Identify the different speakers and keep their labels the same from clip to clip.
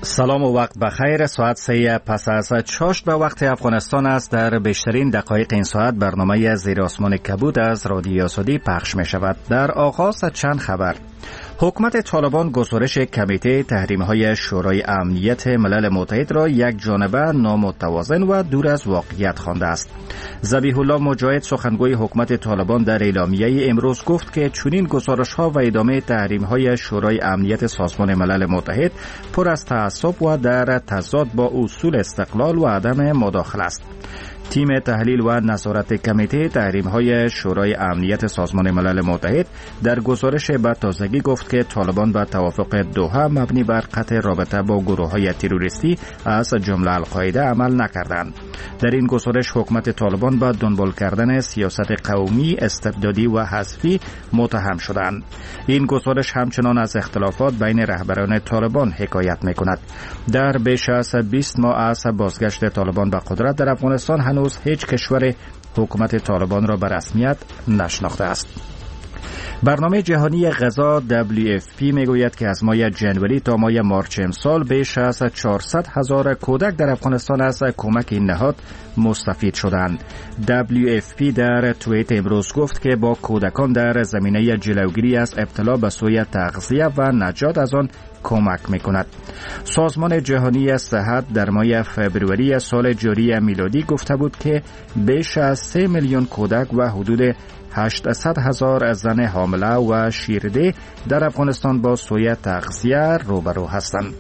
Speaker 1: سلام و وقت بخیر. ساعت 3 پس از چاشت به وقت افغانستان است. در بیشترین دقایق این ساعت برنامه زیر آسمان کبود از رادیو آزادی پخش می شود. در آغاز چند خبر. حکومت طالبان گزارش کمیته تحریم‌های شورای امنیت ملل متحد را یک جانبه، نامتوازن و دور از واقعیت خوانده است. ذبیح الله مجاهد سخنگوی حکومت طالبان در اعلامیه امروز گفت که چنین گزارش‌ها و ادامه تحریم‌های شورای امنیت سازمان ملل متحد پر از تعصب و در تضاد با اصول استقلال و عدم مداخله است. تیم تحلیل و نظارت کمیته تحریم‌های شورای امنیت سازمان ملل متحد در گزارش به تازگی گفت که طالبان به توافق دوحه مبنی بر قطع رابطه با گروه‌های تروریستی از جمله القاعده عمل نکردند. در این گزارش حکومت طالبان به دنبال کردن سیاست قومی، استبدادی و حذفی متهم شدند. این گزارش همچنان از اختلافات بین رهبران طالبان حکایت می‌کند. در بیش از 20 ماه از بازگشت طالبان به قدرت در افغانستان هنوز هیچ کشور حکومت طالبان را به رسمیت نشناخته است. برنامه جهانی غذا WFP میگوید که از ماه جنوری تا ماه مارچ امسال بیش از 400,000 کودک در افغانستان از کمک این نهاد مستفید شدند. WFP در توییت امروز گفت که با کودکان در زمینه جلوگیری از ابتلا به سوی تغذیه و نجات از آن کمک میکند. سازمان جهانی صحت در ماه فوریه سال جاری میلادی گفته بود که بیش از 3 میلیون کودک و حدود 800,000 زن حامله و شیرده در افغانستان با سوء تغذیه روبرو هستند.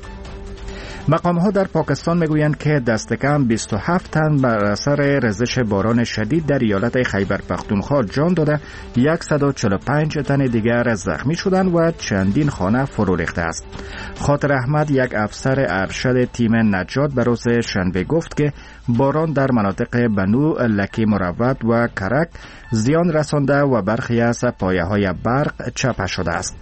Speaker 1: مقام‌ها در پاکستان میگویند که دست کم 27 تن بر اثر ریزش باران شدید در ایالت خیبر پختونخوا جان داده، 145 تن دیگر زخمی شدند و چندین خانه فرو ریخته است. خاطر احمد، یک افسر ارشد تیم نجات به روز شنبه گفت که باران در مناطق بنو، لکی مروت و کرک زیان رسانده و برخی از پایه‌های برق چپه شده است.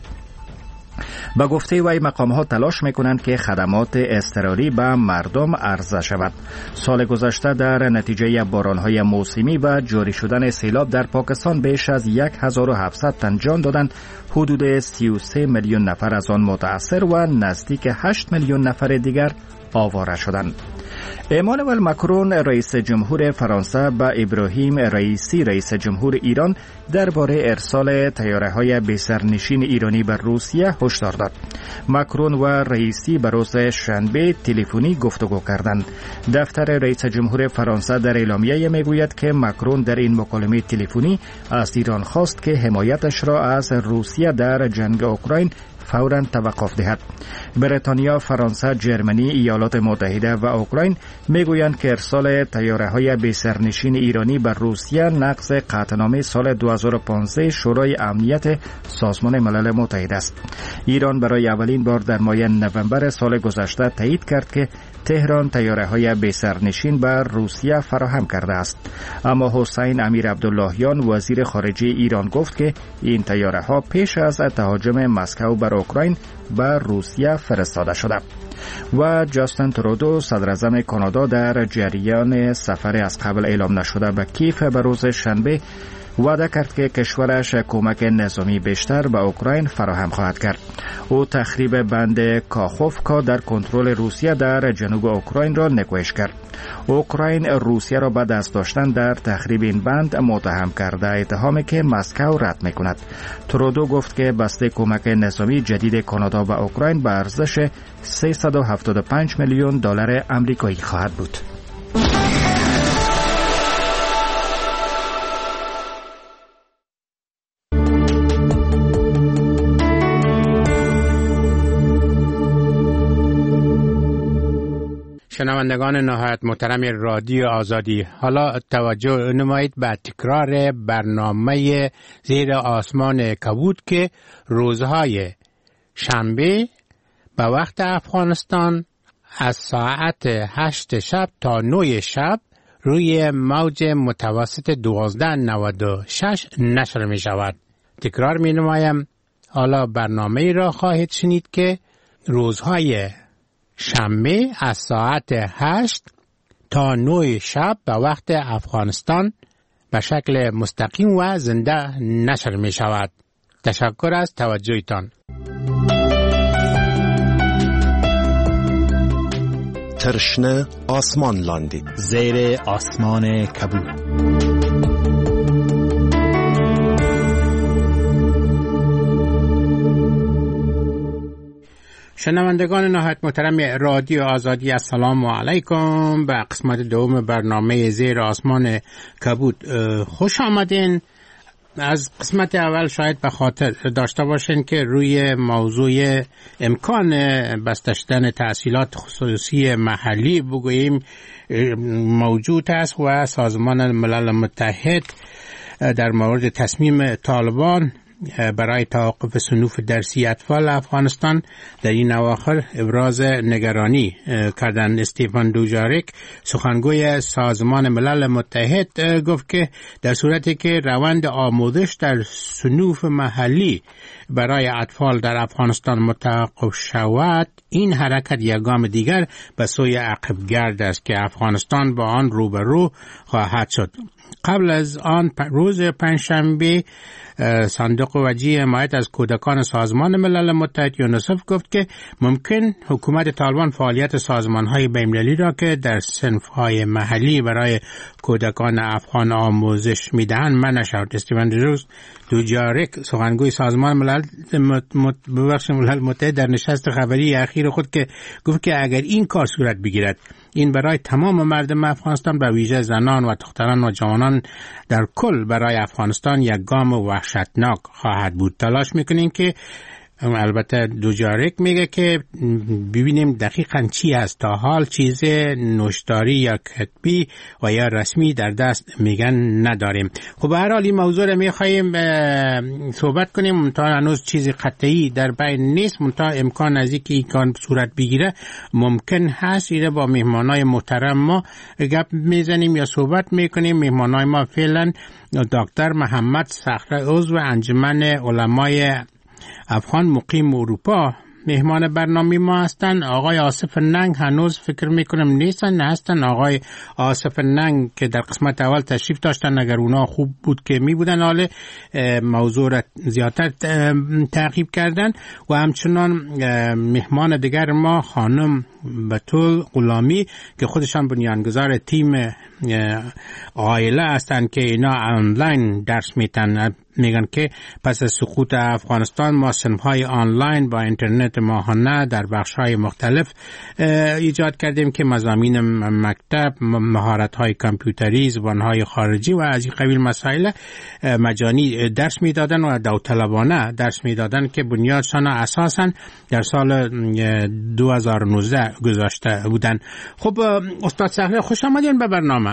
Speaker 1: با گفته وی مقام‌ها تلاش می‌کنند که خدمات اضطراری به مردم عرضه شود. سال گذشته در نتیجه باران‌های موسمی و جاری شدن سیلاب در پاکستان بیش از 1700 تن جان دادند، حدود 33 میلیون نفر از آن متأثر و نزدیک 8 میلیون نفر دیگر آواره شدند. امانوئل ماکرون رئیس جمهور فرانسه به ابراهیم رئیسی رئیس جمهور ایران درباره ارسال طیاره‌های بی‌سرنشین ایرانی به روسیه هشدار داد. ماکرون و رئیسی به روز شنبه تلفنی گفتگو کردند. دفتر رئیس جمهور فرانسه در اعلامیه میگوید که ماکرون در این مکالمه تلفنی از ایران خواست که حمایتش را از روسیه در جنگ اوکراین فوراً توقف دهد. بریتانیا، فرانسه، جرمنی، ایالات متحده و اوکراین میگویند که ارسال طیاره‌های بی‌سرنشین ایرانی به روسیه نقض قطعنامه سال 2015 شورای امنیت سازمان ملل متحد است. ایران برای اولین بار در ماه نوامبر سال گذشته تایید کرد که تهران طیاره‌های بی‌سرنشین به روسیه فراهم کرده است. اما حسین امیر عبداللهیان وزیر خارجه ایران گفت که این طیاره‌ها پیش از تهاجم مسکو بر اوکراین به روسیه فرستاده شده. و جاستین ترودو صدر اعظم کانادا در جریان سفر از قبل اعلام نشده به کیف به روز شنبه وعده کرد که کشورش کمک نظامی بیشتر به اوکراین فراهم خواهد کرد. او تخریب بند کاخوفکا در کنترل روسیه در جنوب اوکراین را نکوهش کرد. اوکراین روسیه را به دست داشتن در تخریب این بند متهم کرده، اتهامی که مسکو رد می‌کند. ترودو گفت که بسته کمک نظامی جدید کانادا به اوکراین به ارزش 375 میلیون دلار آمریکایی خواهد بود.
Speaker 2: شنوندگان نهایت محترم رادیو آزادی، حالا توجه نمایید به تکرار برنامه زیر آسمان کبود که روزهای شنبه به وقت افغانستان از ساعت 8 شب تا 9 شب روی موج متوسط 1296 نشر می شود. تکرار می نمایم. حالا برنامه را خواهید شنید که روزهای شنبه از ساعت 8 تا 9 شب به وقت افغانستان به شکل مستقیم و زنده نشر می شود. تشکر از توجهتان.
Speaker 3: ترشنه آسمان لاندید
Speaker 1: زیر آسمان کبود.
Speaker 2: شنوندگان نهایت محترم رادیو آزادی، السلام علیکم. به قسمت دوم برنامه زیر آسمان کبود خوش آمدین. از قسمت اول شاید به خاطر داشته باشین که روی موضوع امکان بسته شدن تحصیلات خصوصی محلی بگوییم موجود است و سازمان ملل متحد در مورد تصمیم طالبان برای توقف صنوف درسی اطفال افغانستان در این اواخر ابراز نگرانی کردند. استیفن دوجاریک سخنگوی سازمان ملل متحد گفت که در صورتی که روند آموزش در صنوف محلی برای اطفال در افغانستان متوقف شود، این حرکت یک گام دیگر به سوی عقبگرد است که افغانستان با آن روبرو خواهد شد. قبل از آن روز پنجشنبه صندوق وجیه حمایت از کودکان سازمان ملل متحد یونیسف گفت که ممکن حکومت طالبان فعالیت سازمان‌های بین‌المللی را که در صنف‌های محلی برای کودکان افغان آموزش می‌دهند منع شود. استیفن دوجاریک سخنگوی سازمان ملل متحد در نشست خبری اخیر خود که گفت که اگر این کار صورت بگیرد، این برای تمام مردم افغانستان به ویژه زنان و دختران و جوانان در کل برای افغانستان یک گام وحشتناک خواهد بود. تلاش میکنیم که البته دوجاریک میگه که ببینیم دقیقاً چی هست. تا حال چیز نوشتاری یا کتبی و یا رسمی در دست میگن نداریم. خب به هر حال این موضوع رو میخواییم صحبت کنیم. تا هنوز چیز قطعی در بین نیست، منتها امکان از اینکه این کار صورت بگیره ممکن هست. ایره با مهمانای محترم ما گپ میزنیم یا صحبت میکنیم. مهمانای ما فعلا دکتر محمد صخره عضو انجمن علمای افغان مقیم اروپا مهمان برنامه ما هستند. آقای آصف ننگ هنوز فکر میکنم نیستن، هستن. آقای آصف ننگ که در قسمت اول تشریف داشتن، اگر اونا خوب بود که می بودن، حالا موضوع را زیادتر تعقیب کردن. و همچنان مهمان دیگر ما خانم بتول غلامی که خودشان بنیانگذار تیم عائله هستند که اینا آنلاین درس میتن. میگن که پس از سقوط افغانستان ما صنف‌های آنلاین با اینترنت ماهانه در بخش‌های مختلف ایجاد کردیم که مضامین مکتب، مهارت‌های کامپیوتری، زبان‌های خارجی و از این قبیل مسائل مجانی درس میدادن و داوطلبانه درس میدادن که بنیادشان اساساً در سال 2019 گذاشته بودن. خب استاد صخره خوش آمدین به برنامه.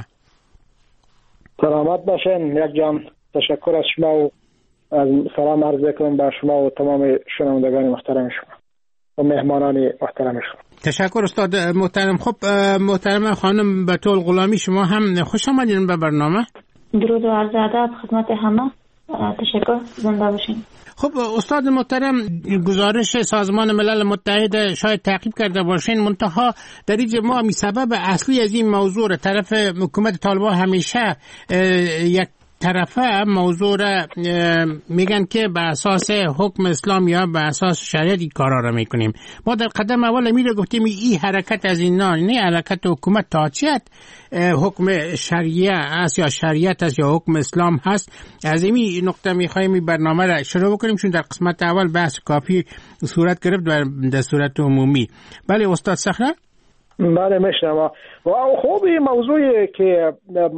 Speaker 4: سلامت باشین یک جان. تشکر از شما و از سلام عرض میکنم به شما و تمام شنوندگان محترم شما و مهمانان محترم شما.
Speaker 2: تشکر استاد محترم. خب محترم خانم بتول غلامی، شما هم خوش آمدین به برنامه.
Speaker 5: درود و عرض ادب خدمت همه. تشکر، زنده باشین.
Speaker 2: خب استاد محترم، گزارش سازمان ملل متحد شاید تعقیب کرده باشین، منتها در اینجا ما سبب اصلی از این موضوع را طرف حکومت طالبان همیشه یک طرفه موضوع را میگن که به اساس حکم اسلام یا به اساس شریعت این کارا را میکنیم. ما در قدم اول میره گفتیم این حرکت از این نه حرکت حکومت تاچیت حکم شریعه است یا شریعت است یا حکم اسلام هست. از این نقطه میخوایم این برنامه را شروع بکنیم چون در قسمت اول بحث کافی صورت گرفت در صورت عمومی. بله استاد صخره.
Speaker 4: بله میشنم. و خوب این موضوعی که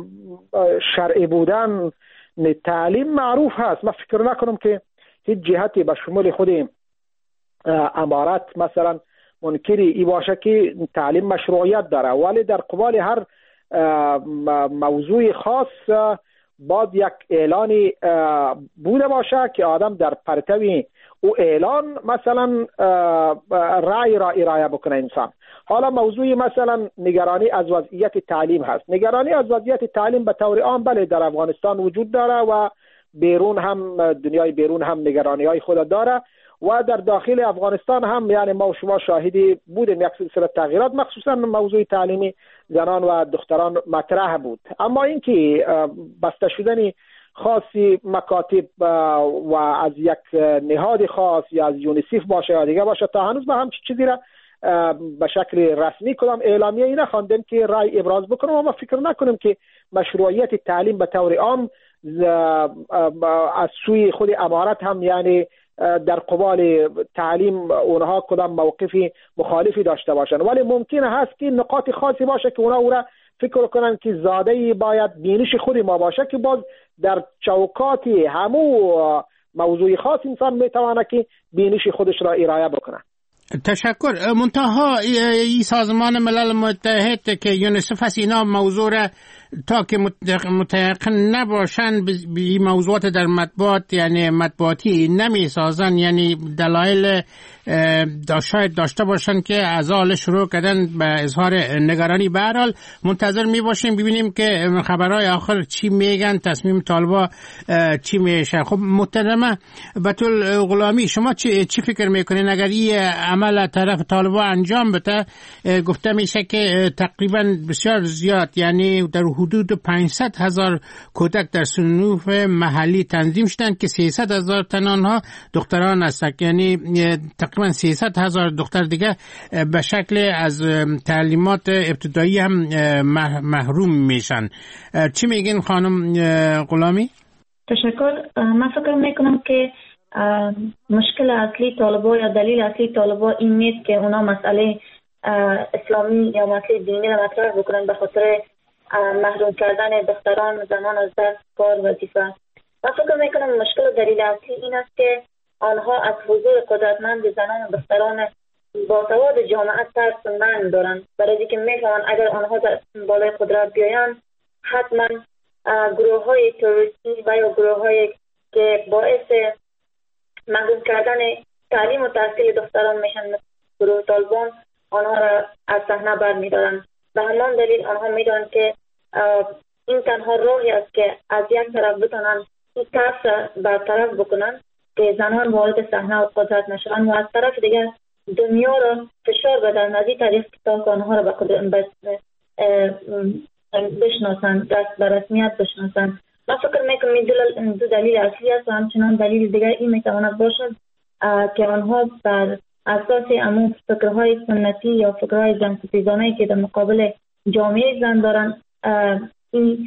Speaker 4: شرعی بودن تعلیم معروف هست. من فکر نکنم که هیچ جهتی به شمول خود امارت مثلا منکری ای باشه که تعلیم مشروعیت داره، ولی در قبال هر موضوع خاص باید یک اعلانی بوده باشه که آدم در پرتوی او اعلان مثلا رأی را ارائه بکنه انسان. حالا موضوع مثلا نگرانی از وضعیت تعلیم هست. نگرانی از وضعیت تعلیم به طور عام بله در افغانستان وجود داره و بیرون هم، دنیای بیرون هم نگرانی های خود داره و در داخل افغانستان هم، یعنی ما و شما شاهدی بودیم یک سلسله تغییرات مخصوصا موضوع تعلیمی زنان و دختران مطرح بود. اما اینکه بسته شدن خاصی مکاتب و از یک نهاد خاص یا از یونیسف باشه یا دیگه باشه تا هنوز ما هم چیزی را به شکل رسمی کدام اعلامیه ای نخواندیم که رای ابراز بکنم و ما فکر نکنیم که مشروعیت تعلیم به طور عام از سوی خود امارت هم یعنی در قبال تعلیم اونها کدام موقفی مخالفی داشته باشند، ولی ممکنه هست که نقاط خاصی باشه که اونها او را فکر کنن که زاده باید بینش خود ما باشه که باز در چوکات همو موضوع خاص انسان میتونه که بینش خودش را ارائه بکنه.
Speaker 2: تشکر. منتها ای سازمان ملل متحد که یونیسف هست اینا موضوع را تا که متيقن نباشن به موضوعات در مطبوعات یعنی مطبوعاتی نمی سازن، یعنی دلایل شاید داشته باشن که از حال شروع کردن به اظهار نگرانی. به هر حال منتظر می باشیم ببینیم که خبرهای آخر چی میگن، تصمیم طالبا چی میشه. خب محترمه بتول غلامی، شما چی فکر میکنین اگر این عمل طرف طالبا انجام بده؟ گفته میشه که تقریبا بسیار زیاد یعنی در حدود 500,000 کودک در صنوف محلی تنظیم شدن که 300,000 تن آنها دختران هستند، یعنی تقریبا 300,000 دختر دیگه به شکل از تعلیمات ابتدایی هم محروم میشن. چی میگین خانم غلامی؟
Speaker 5: تشکر. من فکر میکنم که مشکل اصلی طالبا یا دلیل اصلی طالبا این نیست که اونا مسئله اسلامی یا مسئله دینی را مطرح بکنن به خاطر محروم کردن دختران و زنان از دست کار وظیفه. من فکر میکنم مشکل و دلیل اصلی این است که آنها از حضور قدرتمند زنان و دختران باسواد جامعه ترس دارند، برای اینکه میفهمند اگر آنها در بالای قدرت بیایند حتما گروه های تروریستی و یا گروه های که باعث محروم کردن تعلیم و تحصیل دختران میشن گروه طالبان آنها را از صحنه برمیدارند. به همان دلیل آنها میدانند که این تنها راهی است که از یک طرف بتونن این ترس برطرف بکنن که زنان وارد صحنه و قدرت نشوند و از طرف دیگر دنیا را فشار بدن از این طریق که آنها را بشناسند، دست به رسمیت بشناسند. من فکر میکنم این دو دلیل اصلی است و همچنان دلیل دیگر این میتواند باشد که آنها بر اساس امون فکرهای سنتی یا فکرهای جنگ‌ستیزانه‌ای که در مقابل جامعه زن دارن این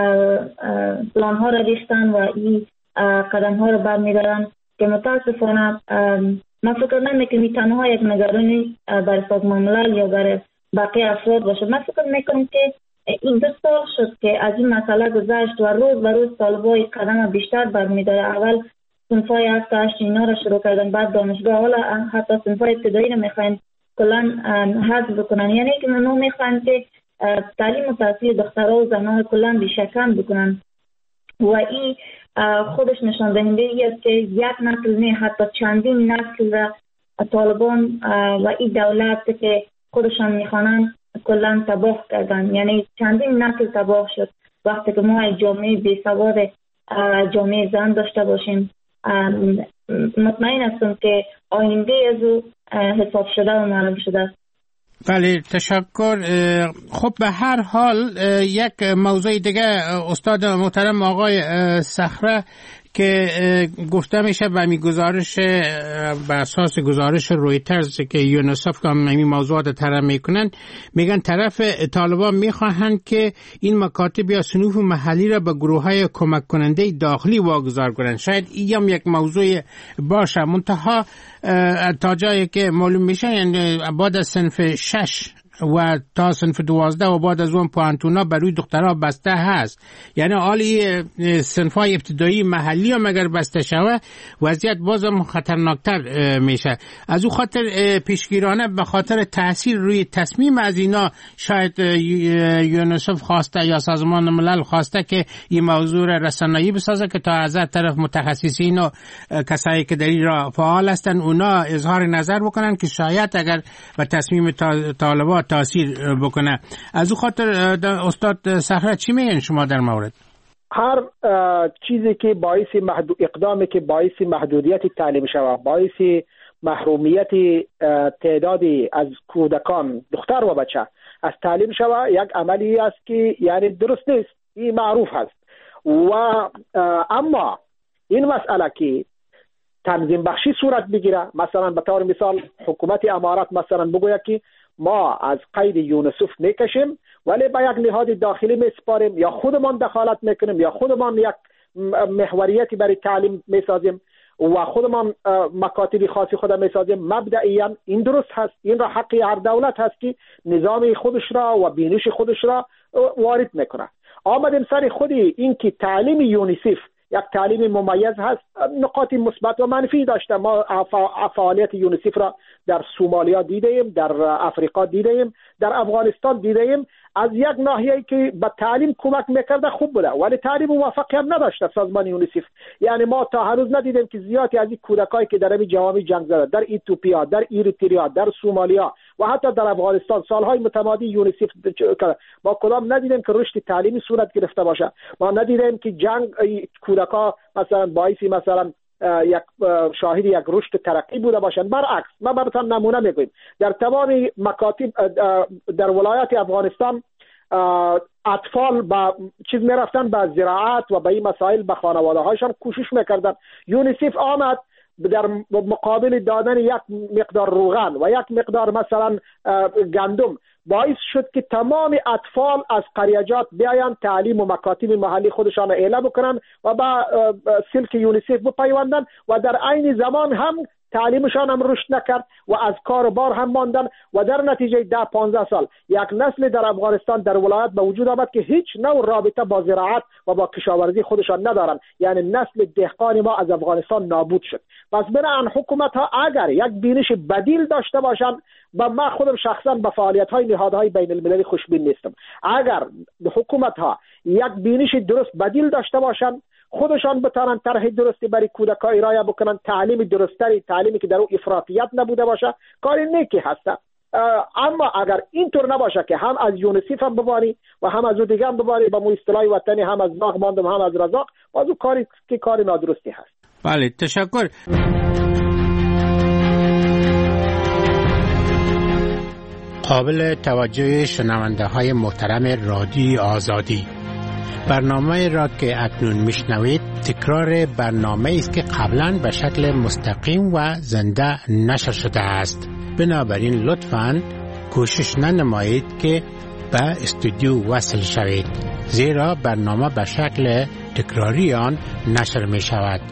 Speaker 5: پلان‌ها را ریختن و این قدم‌ها را برمی‌دارن که متاسفانه من فکر نمی‌کنم تنها یک نگرانی برای سازمان ملل یا برای باقی افراد باشه. من فکر می‌کنم که این 2 سال شد که از این مسئله گذشت و روز به روز طالبای قدم بیشتر برمی‌داره. اول صنفای 7-8 اینا را شروع کردن، بعد دانشگاه، حالا حتی صنفای ابتدایی را میخواین کلن حذف بکنن، یعنی که منو میخواین که تعلیم و تحصیل دخترها و زنان کلن بیشکن بکنن و این خودش نشان دهنده است که یک نسل نه حتی چندین نسل را طالبان و این دولت که خودشان میخوانن کلن تباه کردن، یعنی چندین نسل تباه شد. وقتی که ما جامعه بیسواد جامعه زن داشته باشیم مطمئن هستم که آینده از او حساب شده و معلوم شده.
Speaker 2: بله تشکر. خب به هر حال یک موضوع دیگه استاد محترم آقای صخره که گفته میشه به می گزارش به اساس گزارش رویترز که یونیسف که همین موضوعات طرح میکنن، میگن طرف طالبان میخواهند که این مکاتب یا صنوف محلی را به گروه های کمک کننده داخلی واگذار کنند. شاید این هم یک موضوع باشه، منتها تا جایی که معلوم میشه یعنی بعد از صنف 6 و تا صنف 12 و بعد از اون پوانتونا بروی دخترها بسته هست، یعنی حالی صنفای ابتدایی محلی هم اگر بسته شوه وضعیت بازم خطرناکتر میشه. از او خاطر پیشگیرانه به خاطر تاثیر روی تصمیم از اینا شاید یونیسف خواسته یا سازمان ملل خواسته که این موضوع رسانه‌ای بسازه که تا از طرف متخصصین و کسایی که در این راه فعال هستن اونا اظهار نظر بکنن که شاید اگر به تصمیم طالبان تاثیر بکنه. از او خاطر استاد صخره چی میگن شما در مورد؟
Speaker 4: هر چیزی که باعث اقدامی که باعث محدودیت تعلیم شود، باعث محرومیت تعدادی از کودکان دختر و بچه از تعلیم شود، یک عملی است که یعنی درست نیست، این معروف هست. و اما این مسئله که تنظیم بخشی صورت بگیره. مثلا به طور مثال حکومت امارات مثلا بگوید که ما از قید یونسف میکشیم ولی به یک نهاد داخلی میسپاریم، یا خودمان دخالت میکنیم، یا خودمان یک محوریتی برای تعلیم میسازیم و خودمان مکاتب خاصی خود میسازیم. مبدئیاً این درست هست، این را حقی هر دولت هست که نظام خودش را و بینش خودش را وارد میکنه. آمدیم سر خودی این که تعلیم یونیسف یک تعلیم ممیز هست، نقاط مثبت و منفی داشته. ما فعالیت یونیسف را در سومالیا دیدیم، در افریقا دیدیم، در افغانستان دیدیم. از یک ناحیه‌ای که به تعلیم کمک میکرده خوب بوده، ولی تعلیم موفقی هم نداشته سازمان یونیسف. یعنی ما تا هنوز ندیدیم که زیادی از این کودکایی که در این جوامع جنگ زده، در ایتوپیا، در اریتریا، در سومالیا و حتی در افغانستان سالهای متمادی یونیسف ما کدام ندیدیم که رشد تعلیمی صورت گرفته باشه. ما ندیدیم که جنگ کودکا مثلا باعث مثلا یک شاهد یک رشد ترقی بوده باشند. برعکس، ما براتون نمونه میگویم در تمام مکاتب در ولایات افغانستان اطفال با چیز میرفتن، با زراعت و با این مسائل به خانواده هاشون کوشش میکردن. یونیسف آمد در مقابل دادن یک مقدار روغن و یک مقدار مثلا گندم باعث شد که تمام اطفال از قریجات بیاین تعلیم و مکاتب محلی خودشان اعلام بکنن و با سلک یونیسف بپیوندن و در عین زمان هم تعلیمشان هم رشد نکرد و از کار و بار هم ماندن و در نتیجه 10-15 سال یک نسل در افغانستان در ولایت به وجود آمد که هیچ نوع رابطه با زراعت و با کشاورزی خودشان ندارن. یعنی نسل دهقان ما از افغانستان نابود شد. پس بنابراین حکومت ها اگر یک بینش بدیل داشته باشند، و من خودم شخصا به فعالیت های نهادهای بین المللی خوشبین نیستم، اگر حکومت ها یک بینش درست بدیل داشته باشند، خودشان بتانن طرح درستی برای کودکان ارائه بکنن، تعلیم درستری، تعلیمی که در او افراطیت نبوده باشه، کار نیکی هست. اما اگر اینطور نباشه که هم از یونیسف هم بباری و هم از او دیگه هم بباری، به مو اصطلاح وطنی هم از باغ ماندم هم از رزاق، باز او کاری که کار نادرستی هست.
Speaker 2: بله، تشکر. قابل توجه شنونده های محترم رادیوی آزادی، برنامه را که اکنون میشنوید تکرار برنامه است که قبلا به شکل مستقیم و زنده نشر شده است. بنابراین لطفاً کوشش ننمایید که به استودیو وصل شوید، زیرا برنامه به شکل تکراری آن نشر می شود.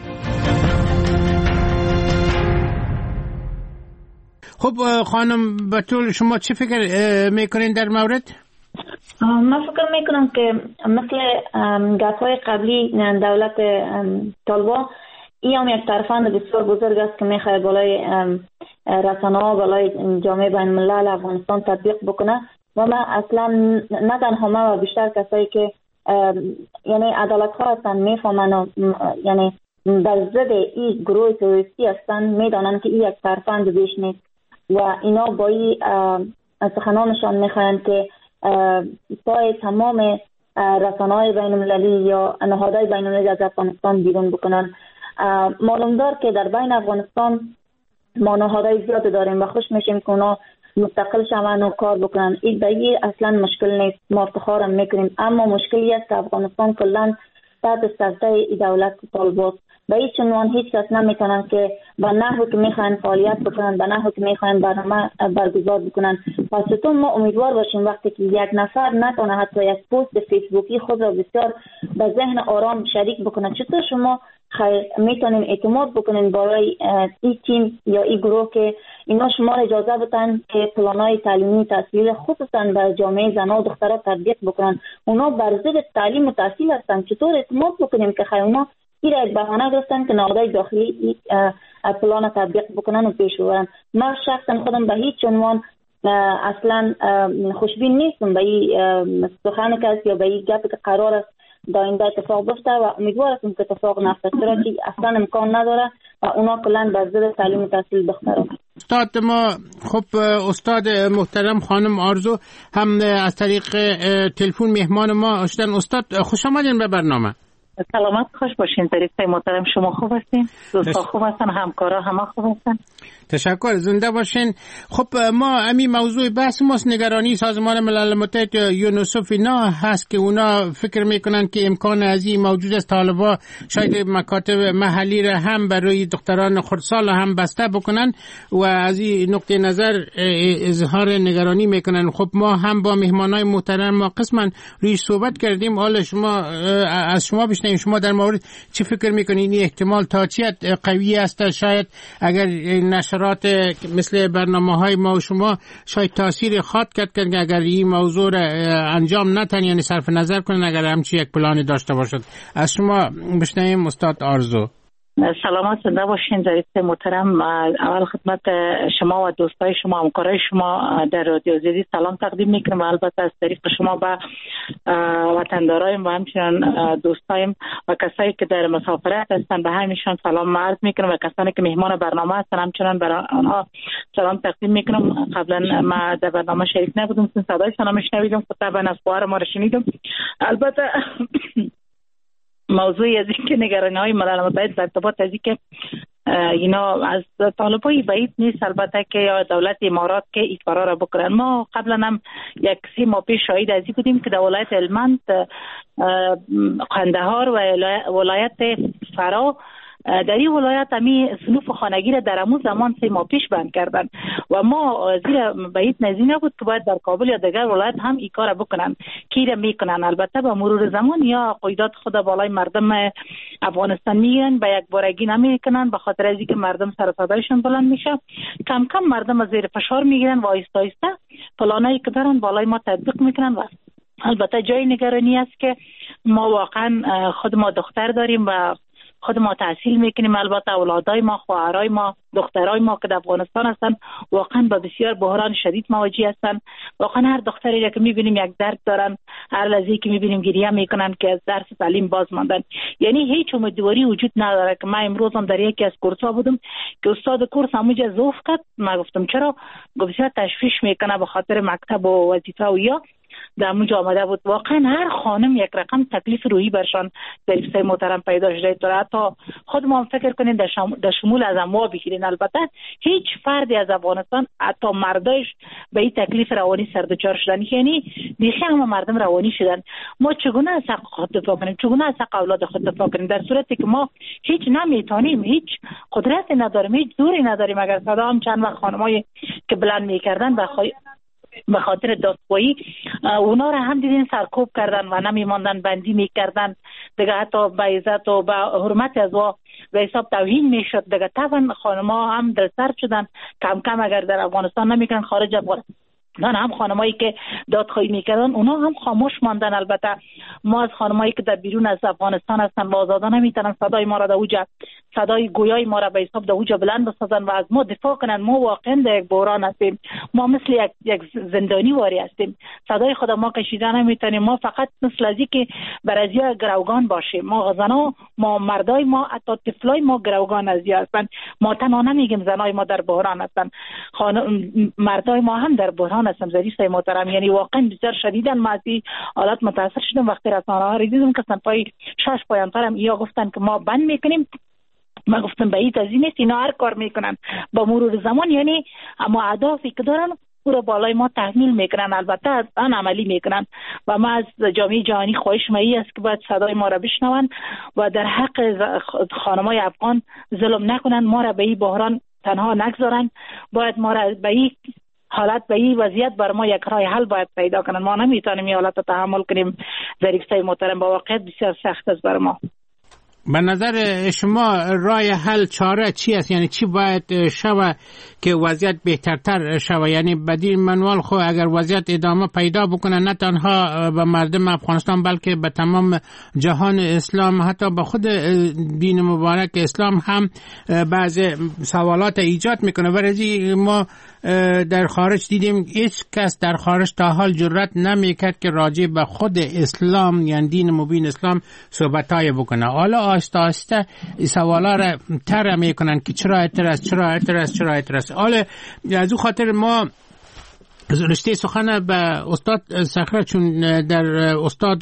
Speaker 2: خب خانم بتول، شما چی فکر میکنین در مورد؟
Speaker 5: من فکر میکنم که مثل گپ‌های قبلی دولت طالبان این هم یک ترفند بسیار بزرگ است که میخواد بالای رسانه‌ها، بالای جامعه بین الملل افغانستان تطبیق بکنه. و من اصلا نه تنها من و بیشتر کسایی که یعنی عدالت‌خواه هستن میفهمن و یعنی در ضد این گروه تروریستی هستن، میدانن که این یک ترفند بیش نیست و اینا با این سخنانشان میخواهند که پای تمام رسانه‌های بین المللی یا نهادهای بین المللی از افغانستان بیرون بکنن. معلوم دار که در بین افغانستان ما نهادهای زیاد داریم و خوش میشیم که اونا مستقل شون و کار بکنن. این دیگه اصلا مشکل نیست، ما افتخارم میکنیم. اما مشکلی است که افغانستان کلا تحت سلطه ای دولت طالبان به هیچ عنوان هیچ کس نمیتونن که به نحوی که میخواین فعالیت بکنن، به نحوی که میخواین برنامه برگزار بکنن. پس تو ما امیدوار باشیم وقتی که یک نفر نتونه حتی یک پست فیسبوکی خود را بسیار به ذهن آرام شریک بکنه، چطور شما میتونیم اعتماد بکنین برای این تیم یا این گروه که اینا شما را اجازه بدن که پلانهای تعلیمی تحصیلی خصوصا در جامعه زنان و دخترها تطبیق بکنن؟ اونا بر ضد تعلیم و تحصیل هستن. چطور اعتماد بکنیم که اونا این را یک بهانه گرفتن که نهادهای داخلی پلان تطبیق بکنن و پیش ببرن؟ من شخصا خودم به هیچ عنوان اصلا خوشبین نیستم به این سخن که یا به این گپ که قرار است در آینده اتفاق بیفته و امیدوار هستم که اتفاق نیفته، چرا که اصلا امکان نداره و اونا کلا بر ضد تعلیم و تحصیل دخترها.
Speaker 2: استاد ما، خب استاد محترم خانم آرزو هم از طریق تلفن مهمان ما شدن. استاد خوش آمدین به برنامه.
Speaker 6: سلامت خوش باشین ظریف محترم، شما خوب هستین؟ دوستا خوب هستن؟ همکارا همه خوب هستن؟
Speaker 2: تشکر، زنده باشین. خب ما همین موضوع بحث ماست نگرانی سازمان ملل متحد یونسف اینا هست که اونا فکر میکنن که امکان ازی موجود است طالبا شاید مکاتب محلی را هم برای دختران خردسال هم بسته بکنن و از این نقطه نظر اظهار نگرانی میکنن. خب ما هم با مهمانای محترم ما قسما روی صحبت کردیم. حالا شما از شما بشنویم، شما در مورد چی فکر میکنین؟ این احتمال تا چی قوی است؟ شاید اگر نشرات مثل برنامه‌های ما و شما شاید تاثیر خاط کرد که اگر این موضوع را انجام ندن، یعنی صرف نظر کنن اگر همچی یک پلانی داشته باشد. از شما بشنویم استاد آرزو.
Speaker 6: سلامت زنده باشین ظریف محترم. اول خدمت شما و دوستای شما همکارای شما در رادیو آزادی سلام تقدیم میکنم و البته از طریق شما به وطندارایم و همچنین دوستایم و کسایی که در مسافرت هستن به همشون سلام عرض میکنم و کسانی که مهمان برنامه هستن همچنین برای آنها سلام تقدیم میکنم. قبلا ما در برنامه شریک نبودم، صدایشون رو میشنویدم، طبعا از خبر ما رو شنیدم. البته موضوعی از این که نگرانی‌های ملل متحد در ارتباط از این که اینا از طالبای بعید نیست البته که یا دولت امارات که این کارا را بکنن. ما قبلا هم یک 3 ماه پیش شاهد از این بودیم که در ولایت هلمند، قندهار و ولایت فرا در این ولایت همی صنوف خانگی را در همون زمان 3 ماه پیش بند کردن و ما زیر بعید نظیر نبود که باید در کابل یا دیگر ولایت هم این کار بکنن که را میکنن. البته با مرور زمان یا قیدات خود بالای مردم افغانستان میگن به یک بارگی نمیکنن، به خاطر از اینکه مردم سر صدایشون بلند میشه، کم کم مردم زیر فشار میگیرن و آهسته آهسته پلانایی که دارن بالای ما تطبیق میکنن. و البته جای نگرانی است که ما واقعا خود ما دختر داریم و خود ما تحصیل میکنیم، البته اولادای ما، خواهرای ما، دخترای ما که در افغانستان هستن واقعا با بسیار بحران شدید مواجه هستن. واقعا هر دختری را که میبینیم یک درد دارن، هر لحظه که میبینیم گریه میکنن که از درس تعلیم باز ماندن. یعنی هیچ امیدواری وجود نداره. که من امروز هم در یکی از کورس‌ها بودم که استاد کورس همونجا ضعف کرد، من گفتم چرا؟ گفت بسیار تشویش میکنه به خاطر مکتب و وظیفه و یا در اونجا آمده بود. واقعا هر خانم یک رقم تکلیف روحی برشان ظریف محترم پیدا شده. تو حتی خود ما فکر کنین در شمول از ما بگیرین. البته هیچ فردی از افغانستان حتی مردایش به این تکلیف روانی سر دچار شدن، یعنی بیخی همه مردم روانی شدن. ما چگونه از حق خود دفاع کنیم؟ چگونه از حق اولاد خود دفاع کنیم در صورتی که ما هیچ نمیتونیم، هیچ قدرتی نداریم، هیچ زوری نداریم؟ اگر صدا هم چند وقت خانمایی که بلند میکردن به خاطر دادخواهی اونا را هم دیدین سرکوب کردن و نمیماندن، بندی میکردن دیگه، حتی به عزت و به حرمت از وا به حساب توهین میشد دیگه. طبعا خانم‌ها هم دلسرد شدن، کم کم اگر در افغانستان نمیکنن خارج افغانستان هم خانمایی که دادخواهی میکردن اونا هم خاموش ماندن. البته ما از خانمایی که در بیرون از افغانستان هستن و آزادا نمیتونن صدای ما را در اوجا، صدای گویای ما را به حساب در اوجا بلند بسازن و از ما دفاع کنن. ما واقعا در یک بحران هستیم، ما مثل یک زندانی واری هستیم، صدای خود ما کشیدن نمیتونیم. ما فقط مثل ازی که برازیا گروگان باشیم، ما زنا، ما مردای ما، حتی طفلای ما گروگان ازیا هستن. ما تنها نمیگیم زنای ما در بحران هستن، مردای ما هم در بحران هستن ظریف محترم. یعنی واقعا بسیار شدیدن ما از این حالت متاثر شدم وقتی رسانه‌ها رو دیدم که صنفای 6 پایان‌ترم یا گفتن که ما بند میکنیم. من گفتم بعید از این نیست، اینا هر کار میکنن با مرور زمان، یعنی اما اهدافی که دارن او رو بالای ما تحمیل میکنن، البته آن عملی میکنن. و ما از جامعه جهانی خواهش می است که باید صدای ما را بشنون و در حق خانمای افغان ظلم نکنن، ما را به این بحران تنها نگذارن، باید ما را به این حالت، به این وضعیت بر ما یک راه حل باید پیدا کنن. ما نمیتونیم این حالت رو تحمل کنیم ظریف محترم، با واقعیت بسیار سخت است بر ما.
Speaker 2: به نظر شما راه حل چاره چی است؟ یعنی چی باید شوه که وضعیت بهترتر شوه؟ یعنی بدیل منوال خو اگر وضعیت ادامه پیدا بکنه نه تنها به مردم افغانستان بلکه به تمام جهان اسلام، حتی به خود دین مبارک اسلام هم بعض سوالات ایجاد میکنه. ورزی ما در خارج دیدیم هیچ کس در خارج تا حال جرأت نمیکرد که راجع به خود اسلام یعنی دین مبین اسلام صحبتای بکنه. حالا آهسته آهسته سوالا را طرح میکنن که چرا اعتراض، چرا اعتراض، چرا اعتراض. حالا از اون خاطر ما رشته سخن به استاد صخره، چون در استاد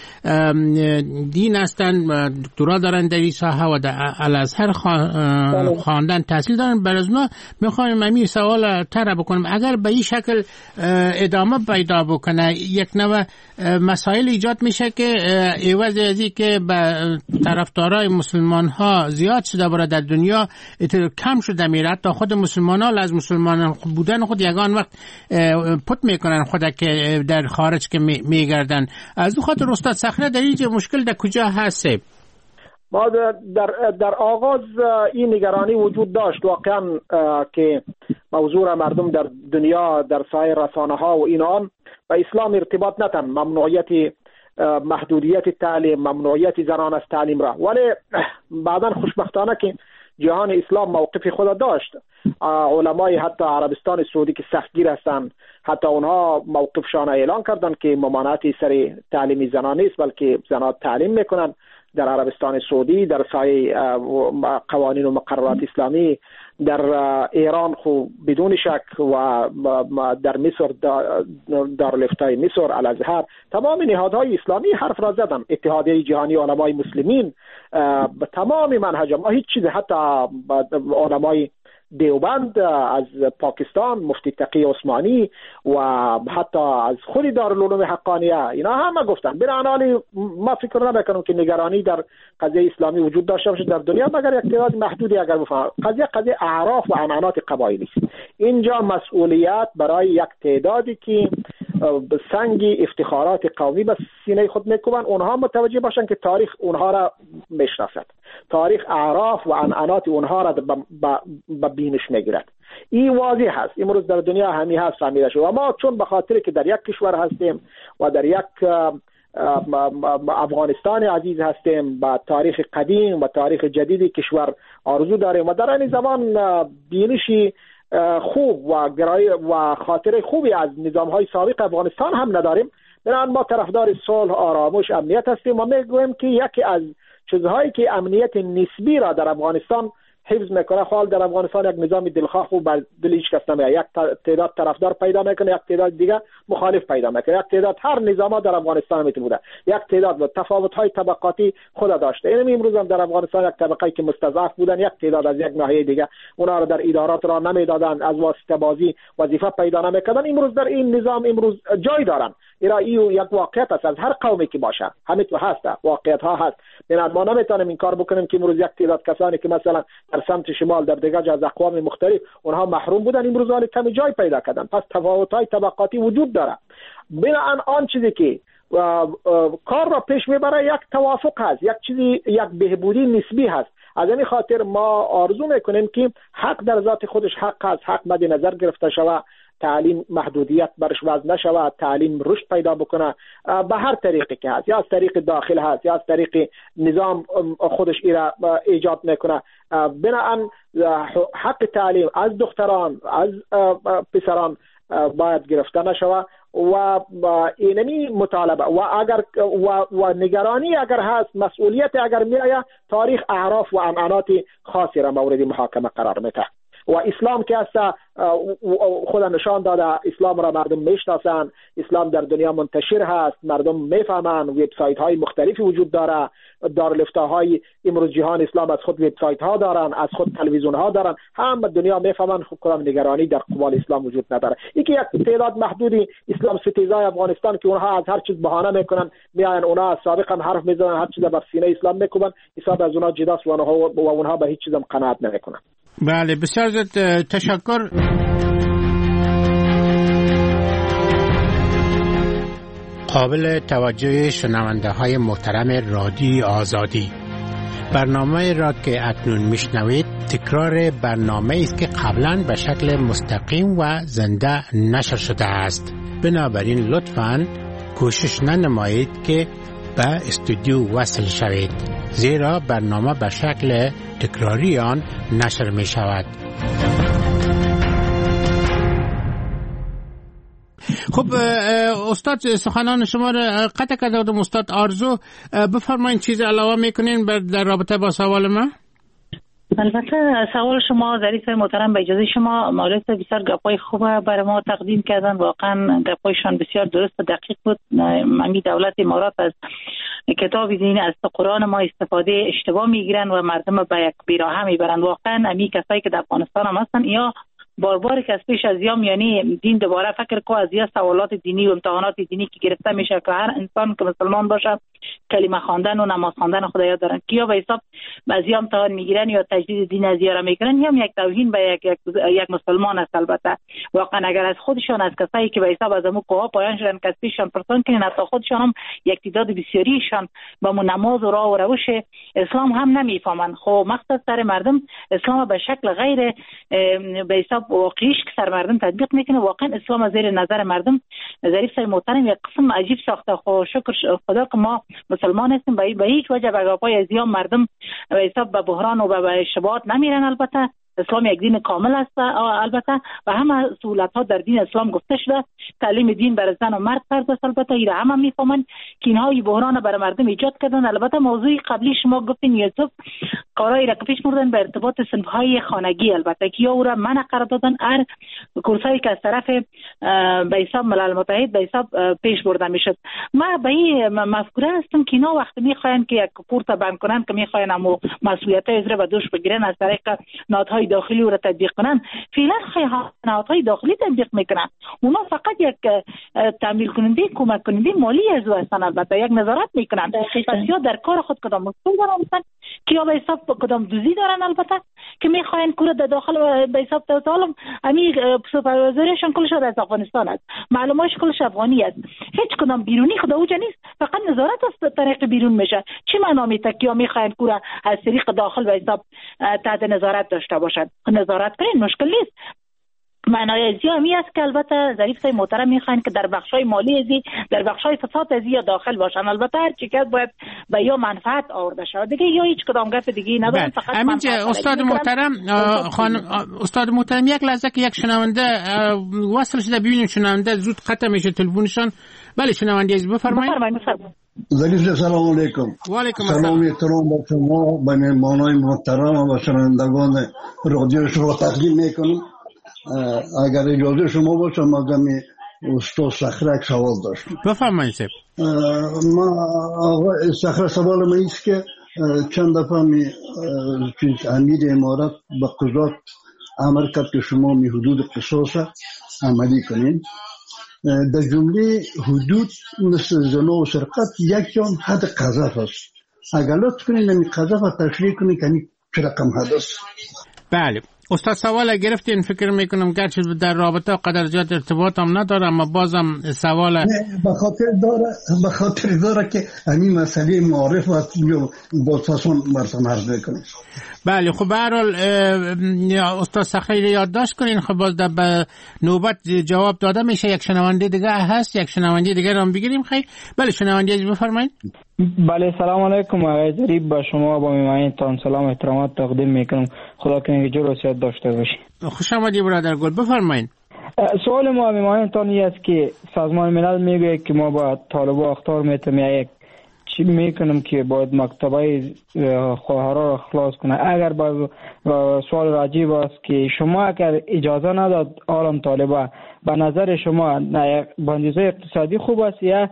Speaker 2: دین هستن، دکترا دارن در این ساحه و در الازهر خواندن، تحصیل دارن. برای اونا میخوایم همین سوال طرح بکنم، اگر به این شکل ادامه پیدا بکنه یک نوع مسائل ایجاد میشه که عوض ازی که به طرفدارای مسلمان ها زیاد شده برای در دنیا کم شده میره، حتی خود مسلمان ها از مسلمان بودن خود یگان وقت پت میکنن خود که در خارج که میگردن. از دو خاطر استاد صخره در اینجا مشکل در کجا هست؟
Speaker 4: ما در آغاز این نگرانی وجود داشت واقعا که موضوع مردم در دنیا در سایر رسانه ها و اینان و اسلام ارتباط ندن، ممنوعیت محدودیت تعلیم، ممنوعیت زنان از تعلیم را، ولی بعدا خوشبختانه که جهان اسلام موقف خود داشت. علمای حتی عربستان سعودی که سختگیر هستند، حتی اونها موقفشان اعلان کردند که ممانعتی سر تعلیم زنان نیست، بلکه زنان تعلیم میکنن در عربستان سعودی، در سایه قوانین و مقررات اسلامی. در ایران خو بدون شک و در مصر دارالفتای مصر، الازهر، تمام نهادهای اسلامی حرف را زدن. اتحادیه جهانی علمای مسلمین به تمام منهج ما هیچ چیز، حتی علمای دیوبند از پاکستان، مفتی تقی عثمانی و حتی از خود دارالعلوم حقانیه، اینا همه گفتن. بنابراین ما فکر نمیکنم که نگرانی در قضیه اسلامی وجود داشته باشه در دنیا، مگر یک تعداد محدودی اگر بفهم. قضیه اعراف و عنعنات قبایلی است. اینجا مسئولیت برای یک تعدادی که سنگ افتخارات قومی به سینه خود میکوبن، اونها متوجه باشن که تاریخ اونها را میشناسد، تاریخ اعراف و عنعنات اونها را به بینش میگیرد. این واضح هست، امروز در دنیا همین هست، فهمیده شد. و ما چون به خاطر که در یک کشور هستیم و در یک افغانستان عزیز هستیم، با تاریخ قدیم و تاریخ جدیدی کشور آرزو داریم و در این زمان بینشی خوب و گرایی و خاطر خوبی از نظام‌های سابق افغانستان هم نداریم. بنابراین ما طرفدار صلح، آرامش، امنیت هستیم و میگویم که یکی از چیزهایی که امنیت نسبی را در افغانستان حفظ میکنه، حال در افغانستان یک نظام دلخواه و بر دل هیچ کس نمیاد، یک تعداد طرفدار پیدا میکنه، یک تعداد دیگه مخالف پیدا میکنه، یک تعداد هر نظام در افغانستان میتونه بوده، یک تعداد و تفاوت‌های طبقاتی خود داشته. این امروز هم در افغانستان یک طبقه‌ای که مستضعف بودن، یک تعداد از یک ناحیه دیگه اونا رو در ادارات را نمیدادن، از واسطه بازی وظیفه پیدا نمیکردن، امروز در این نظام امروز جای دارن. این یک واقعیت است، از هر قومی که باشه همین تو هست، واقعیت ها هست. بنابراین ما نمیتونیم این کار بکنیم که امروز یک تعداد کسانی که مثلا در سمت شمال در دیگر از اقوام مختلف اونها محروم بودن، امروز آن کمی جای پیدا کردن. پس تفاوت‌های طبقاتی وجود داره. بنابراین آن چیزی که کار را پیش میبره یک توافق هست، یک چیزی، یک بهبودی نسبی هست. از این خاطر ما آرزو میکنیم که حق در ذات خودش حق هست، حق مد نظر گرفته شود، تعلیم محدودیت برش وضع نشود، تعلیم رشد پیدا بکنه به هر طریقی که هست، یا از طریق داخل هست یا از طریق نظام خودش ایجاد میکنه. بنابراین حق تعلیم از دختران، از پسران باید گرفته نشود و اینمی مطالبه و اگر و نگرانی اگر هست، مسئولیت اگر میآید، تاریخ اعراف و عنعنات خاصی را مورد محاکمه قرار میده. و اسلام که هست خود نشان داده، اسلام را مردم میشناسن، اسلام در دنیا منتشر هست، مردم میفهمن، وبسایت های مختلفی وجود داره، دارالفتاهای امروز جهان اسلام از خود وبسایت ها دارن، از خود تلویزیون ها دارن، همه دنیا میفهمن. کدام نگرانی در قبال اسلام وجود نداره. اینکه یک تعداد محدودی اسلام ستیزای افغانستان که اونها از هر چیز بهانه میکنن، میان اونها سابقا حرف میزنن، هر چیز بر سینه اسلام میکوبن، حساب از اونها جداست و اونها به هیچ چیز هم قناعت نمیکنن.
Speaker 2: بله، بسیار زیاد تشکر. قابل توجه شنونده های محترم رادیو آزادی، برنامه را که اکنون میشنوید تکرار برنامه است که قبلا به شکل مستقیم و زنده نشر شده است. بنابراین لطفاً کوشش ننمایید که به استودیو وصل شوید، زیرا برنامه به شکل تکراری آن نشر می شود. خب استاد، سخنان شما را قطع کردم. استاد آرزو بفرمایید چیز علاوه میکنین در رابطه با سوال من؟
Speaker 6: البته سوال شما ظریف محترم، به اجازه شما مولوی بسیار گپای خوب برای ما تقدیم کردن. واقعا گپایشان بسیار درست و دقیق بود. ممی دولت امارات از کتاب دین از قرآن ما استفاده اشتباه میگیرن و مردم به یک بیراه میبرند. واقعا امی کسایی که در افغانستان هم هستن یا بار که از پیش از یام یعنی دین دوباره فکر کو از یا سوالات دینی و امتحانات دینی که گرفته میشه که هر انسان که مسلمان باشه کلمه خواندن و نماز خواندن خدا یاد دارن که یا به حساب از یا امتحان میگیرن یا تجدید دین از یارا میکنن یا یک توهین به یک مسلمان است. البته واقعا اگر از خودشان از کسایی که به حساب از امو کوها پایان شدن که از پیششان پرسان کنین حتی خودشان هم یک تعداد بسیاریشان با نماز و راه و روش اسلام هم نمیفهمن. خب مقصد سر مردم اسلام به شکل غیر به حساب واقعیش که سر مردم تطبیق میکنه. واقعا اسلام از زیر نظر مردم ظریف صاحب محترم یک قسم عجیب ساخته. خب شکر خدا که ما مسلمان هستیم، به هیچ وجه به گپای ازیام مردم به حساب به بحران و به اشتباهات نمیرن. البته اسلام یک دین کامل است البته و همه سهولت ها در دین اسلام گفته شده. تعلیم دین بر زن و مرد فرض است. البته اینا همه میفهمن که اینها بحران برای مردم ایجاد کردن. البته موضوع قبلی شما گفتین یوسف کارایی را که پیش بردن به ارتباط صنف های خانگی، البته که یا او را منع قرار دادن هر کورسایی که از طرف به حساب ملل متحد به حساب پیش برده میشد. ما به این مفکوره هستم که اینا وقتی میخواین که یک پورت بند کنن که میخواین امو مسئولیت های به دوش بگیرن از طریق نهادهای داخلی رو تطبیق کنن، فعلا نهادهای داخلی تطبیق میکنن. اونا فقط یک تامین کننده کمک کننده مالی از او هستن. البته یک نظارت میکنن پس یا در کار خود کدام مسئول دارن که یا به حساب کدام دوزی دارن البته که میخواین کور در داخل به حساب تعالم امی سوپروایزرشون کلش از افغانستان است، معلوماتش کلش افغانی است، هیچ کدام بیرونی خدا اوجا نیست، فقط نظارت از طریق بیرون میشه. چی معنا میته که میخواین کور از طریق داخل به حساب تحت نظارت داشته باشد؟ نظارت کنین مشکل نیست. معنای ازی همی است که البته ظریف صاحب محترم میخواین که در بخشای مالی ازی در بخشای فساد ازی یا داخل باشن. البته هر چی که باید به یا منفعت آورده شود دیگه یا هیچ کدام گپ دیگه ندارن. فقط
Speaker 2: استاد محترم استاد محترم یک لحظه که یک شنونده وصل شده ببینیم شنونده زود قطع میشه تلفنشان. بله شنونده عزیز بفرمایید.
Speaker 7: ظریف سلام علیکم.
Speaker 2: و علیکم
Speaker 7: سلام احترام با شما به مهمانان محترم و شنوندگان رادیو شما تقدیم میکنم. اگر اجازه شما باشه مادام استاد صخره یک سوال داشتم.
Speaker 2: بفرمایید.
Speaker 7: ما آقا صخره سوال من است که چند دفعه امیر امارات به قضات امر کرد که شما می حدود قصاص عملی کنین. در جمله حدود مثل زنا و سرقت یک جان حد قذف است. اگر لطف کنین نمی قذف تشریح کنین که چه رقم حد است؟
Speaker 2: بله استاد سوال گرفتین. فکر میکنم گرچه در رابطه قدر زیاد ارتباط هم نداره اما بازم سوال
Speaker 7: به خاطر داره که همین مسئله معارف و با فاسون برسان عرض میکنیم.
Speaker 2: بله خب به هر حال استاد صخره یادداشت کنین. خب باز در نوبت جواب داده میشه. یک شنونده دیگه هست، یک شنونده دیگه رو بگیریم. خیلی بله شنونده عزیز بفرمایید.
Speaker 8: بله سلام علیکم آقای ظریف، با شما با میهمانتان سلام احترامات تقدیم میکنم. خدا کنه که جور و صحت داشته باشی.
Speaker 2: خوش آمدید برادر گل بفرمایید.
Speaker 8: سوال ما میهمانتان این است که سازمان ملل میگه که ما با طالبان اخطار میتیم یک چی میکنم که باید مکتبای خواهرها را خلاص کنه. اگر با سوال راجب است که شما اگر اجازه نداد عالم طالبان به نظر شما بندیزه اقتصادی خوب است یا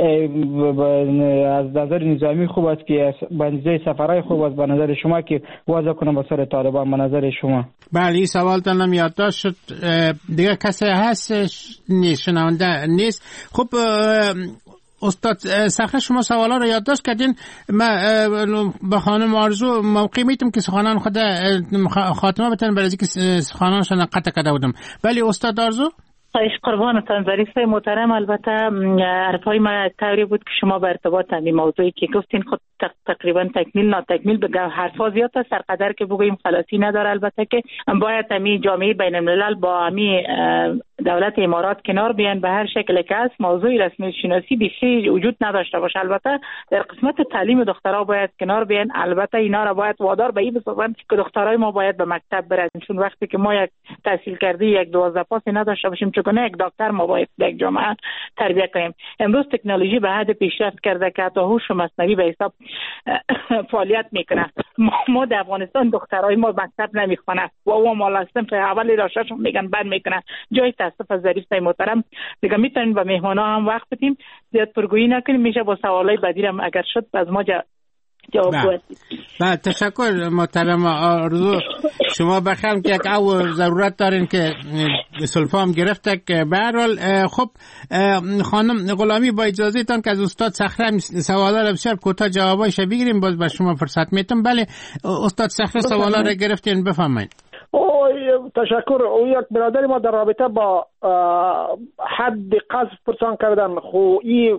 Speaker 8: از نظر نظامی خوب است که بندیزه سفرهای خوب است به نظر شما که وضع کنم با سر طالبان به نظر شما؟
Speaker 2: بله این سوال تنم یادداشت شد. دیگه کسی هست شنونده نیست. خب استاد صخره شما سوالا رو یادداشت کردین. من به خانم آرزو موقع میتونم که سخنان خود خاتمه بتن برای اینکه سخنانشون قطع کرده بودم. ولی استاد آرزو
Speaker 6: خواهش قربانتان ظریف محترم. البته حرفای من طوری بود که شما به ارتباط همین موضوعی که گفتین خود تقریبا تکمیل ناتکمیل بگم حرفا زیاد است سرقدر که بگوییم خلاصی نداره. البته که باید همین جامعه بین الملل با همین دولت امارات کنار بیان به هر شکل که است. موضوع رسمیت شناسی بیخی وجود نداشته باشه. البته در قسمت تعلیم دخترها باید کنار بیان. البته اینا را باید وادار به این بسازن که دخترای ما باید به مکتب برن، چون وقتی که ما یک تحصیل کرده یک 12 پاس نداشته باشیم چون یک دکتر ما باید یک جامعه تربیت کنیم. امروز تکنولوژی به حد پیشرفت کرده که حتی هوش مصنوعی به حساب فعالیت میکنه. ما در افغانستان دخترای ما مکتب نمیخونه و او مالستم که اولی راشاشون میگن بعد میکنه. جای تاسف از ظریف سای محترم دیگه میتونیم به مهمانا هم وقت بدیم، زیاد پرگویی نکنیم، میشه با سوالای بعدیرم اگر شد از ما جواب بدید.
Speaker 2: تشکر محترم آرزو. شما بخیر که یک او ضرورت دارین که سلفام گرفته که به هر حال خب خانم غلامی با اجازهتان که از استاد صخره سوالا رو بسیار کوتاه جوابایش بگیریم باز به شما فرصت میتم. بله استاد صخره سوالا رو گرفتین بفرمایید.
Speaker 4: تشکر. او یک برادری ما در رابطه با حد قذف پرسان کردن. خو این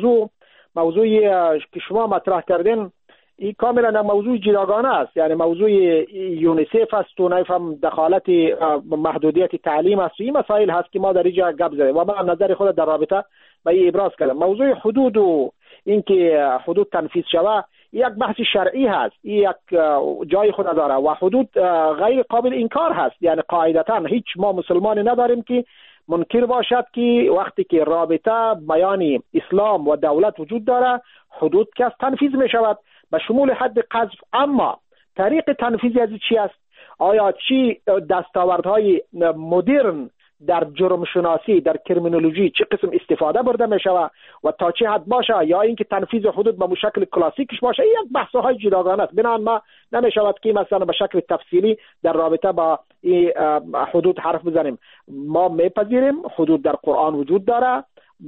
Speaker 4: موضوعی که شما مطرح کردین این کاملا موضوع جداگانه است. یعنی موضوع یونیسف است و نفهم دخالت محدودیت تعلیم است. این مسائل هست که ما در اینجا گپ زدیم و من نظر خود در رابطه با این ابراز کردم. موضوع حدود و اینکه حدود تنفیذ شوه یک بحث شرعی هست، یک جای خود داره و حدود غیر قابل انکار هست. یعنی قاعدتا هیچ ما مسلمانی نداریم که منکر باشد که وقتی که رابطه بیان اسلام و دولت وجود داره حدود که تنفیذ می شود به شمول حد قذف. اما طریق تنفیذ از چی است؟ آیا چی دستاوردهای مدرن در جرم شناسی در کرمینولوژی چه قسم استفاده برده می شود و تا چه حد باشه، یا اینکه تنفیذ حدود به شکل کلاسیکش باشه، یک بحث‌های جداگانه است. بنابراین ما نمی شود که مثلا به شکل تفصیلی در رابطه با این حدود حرف بزنیم. ما میپذیریم حدود در قرآن وجود داره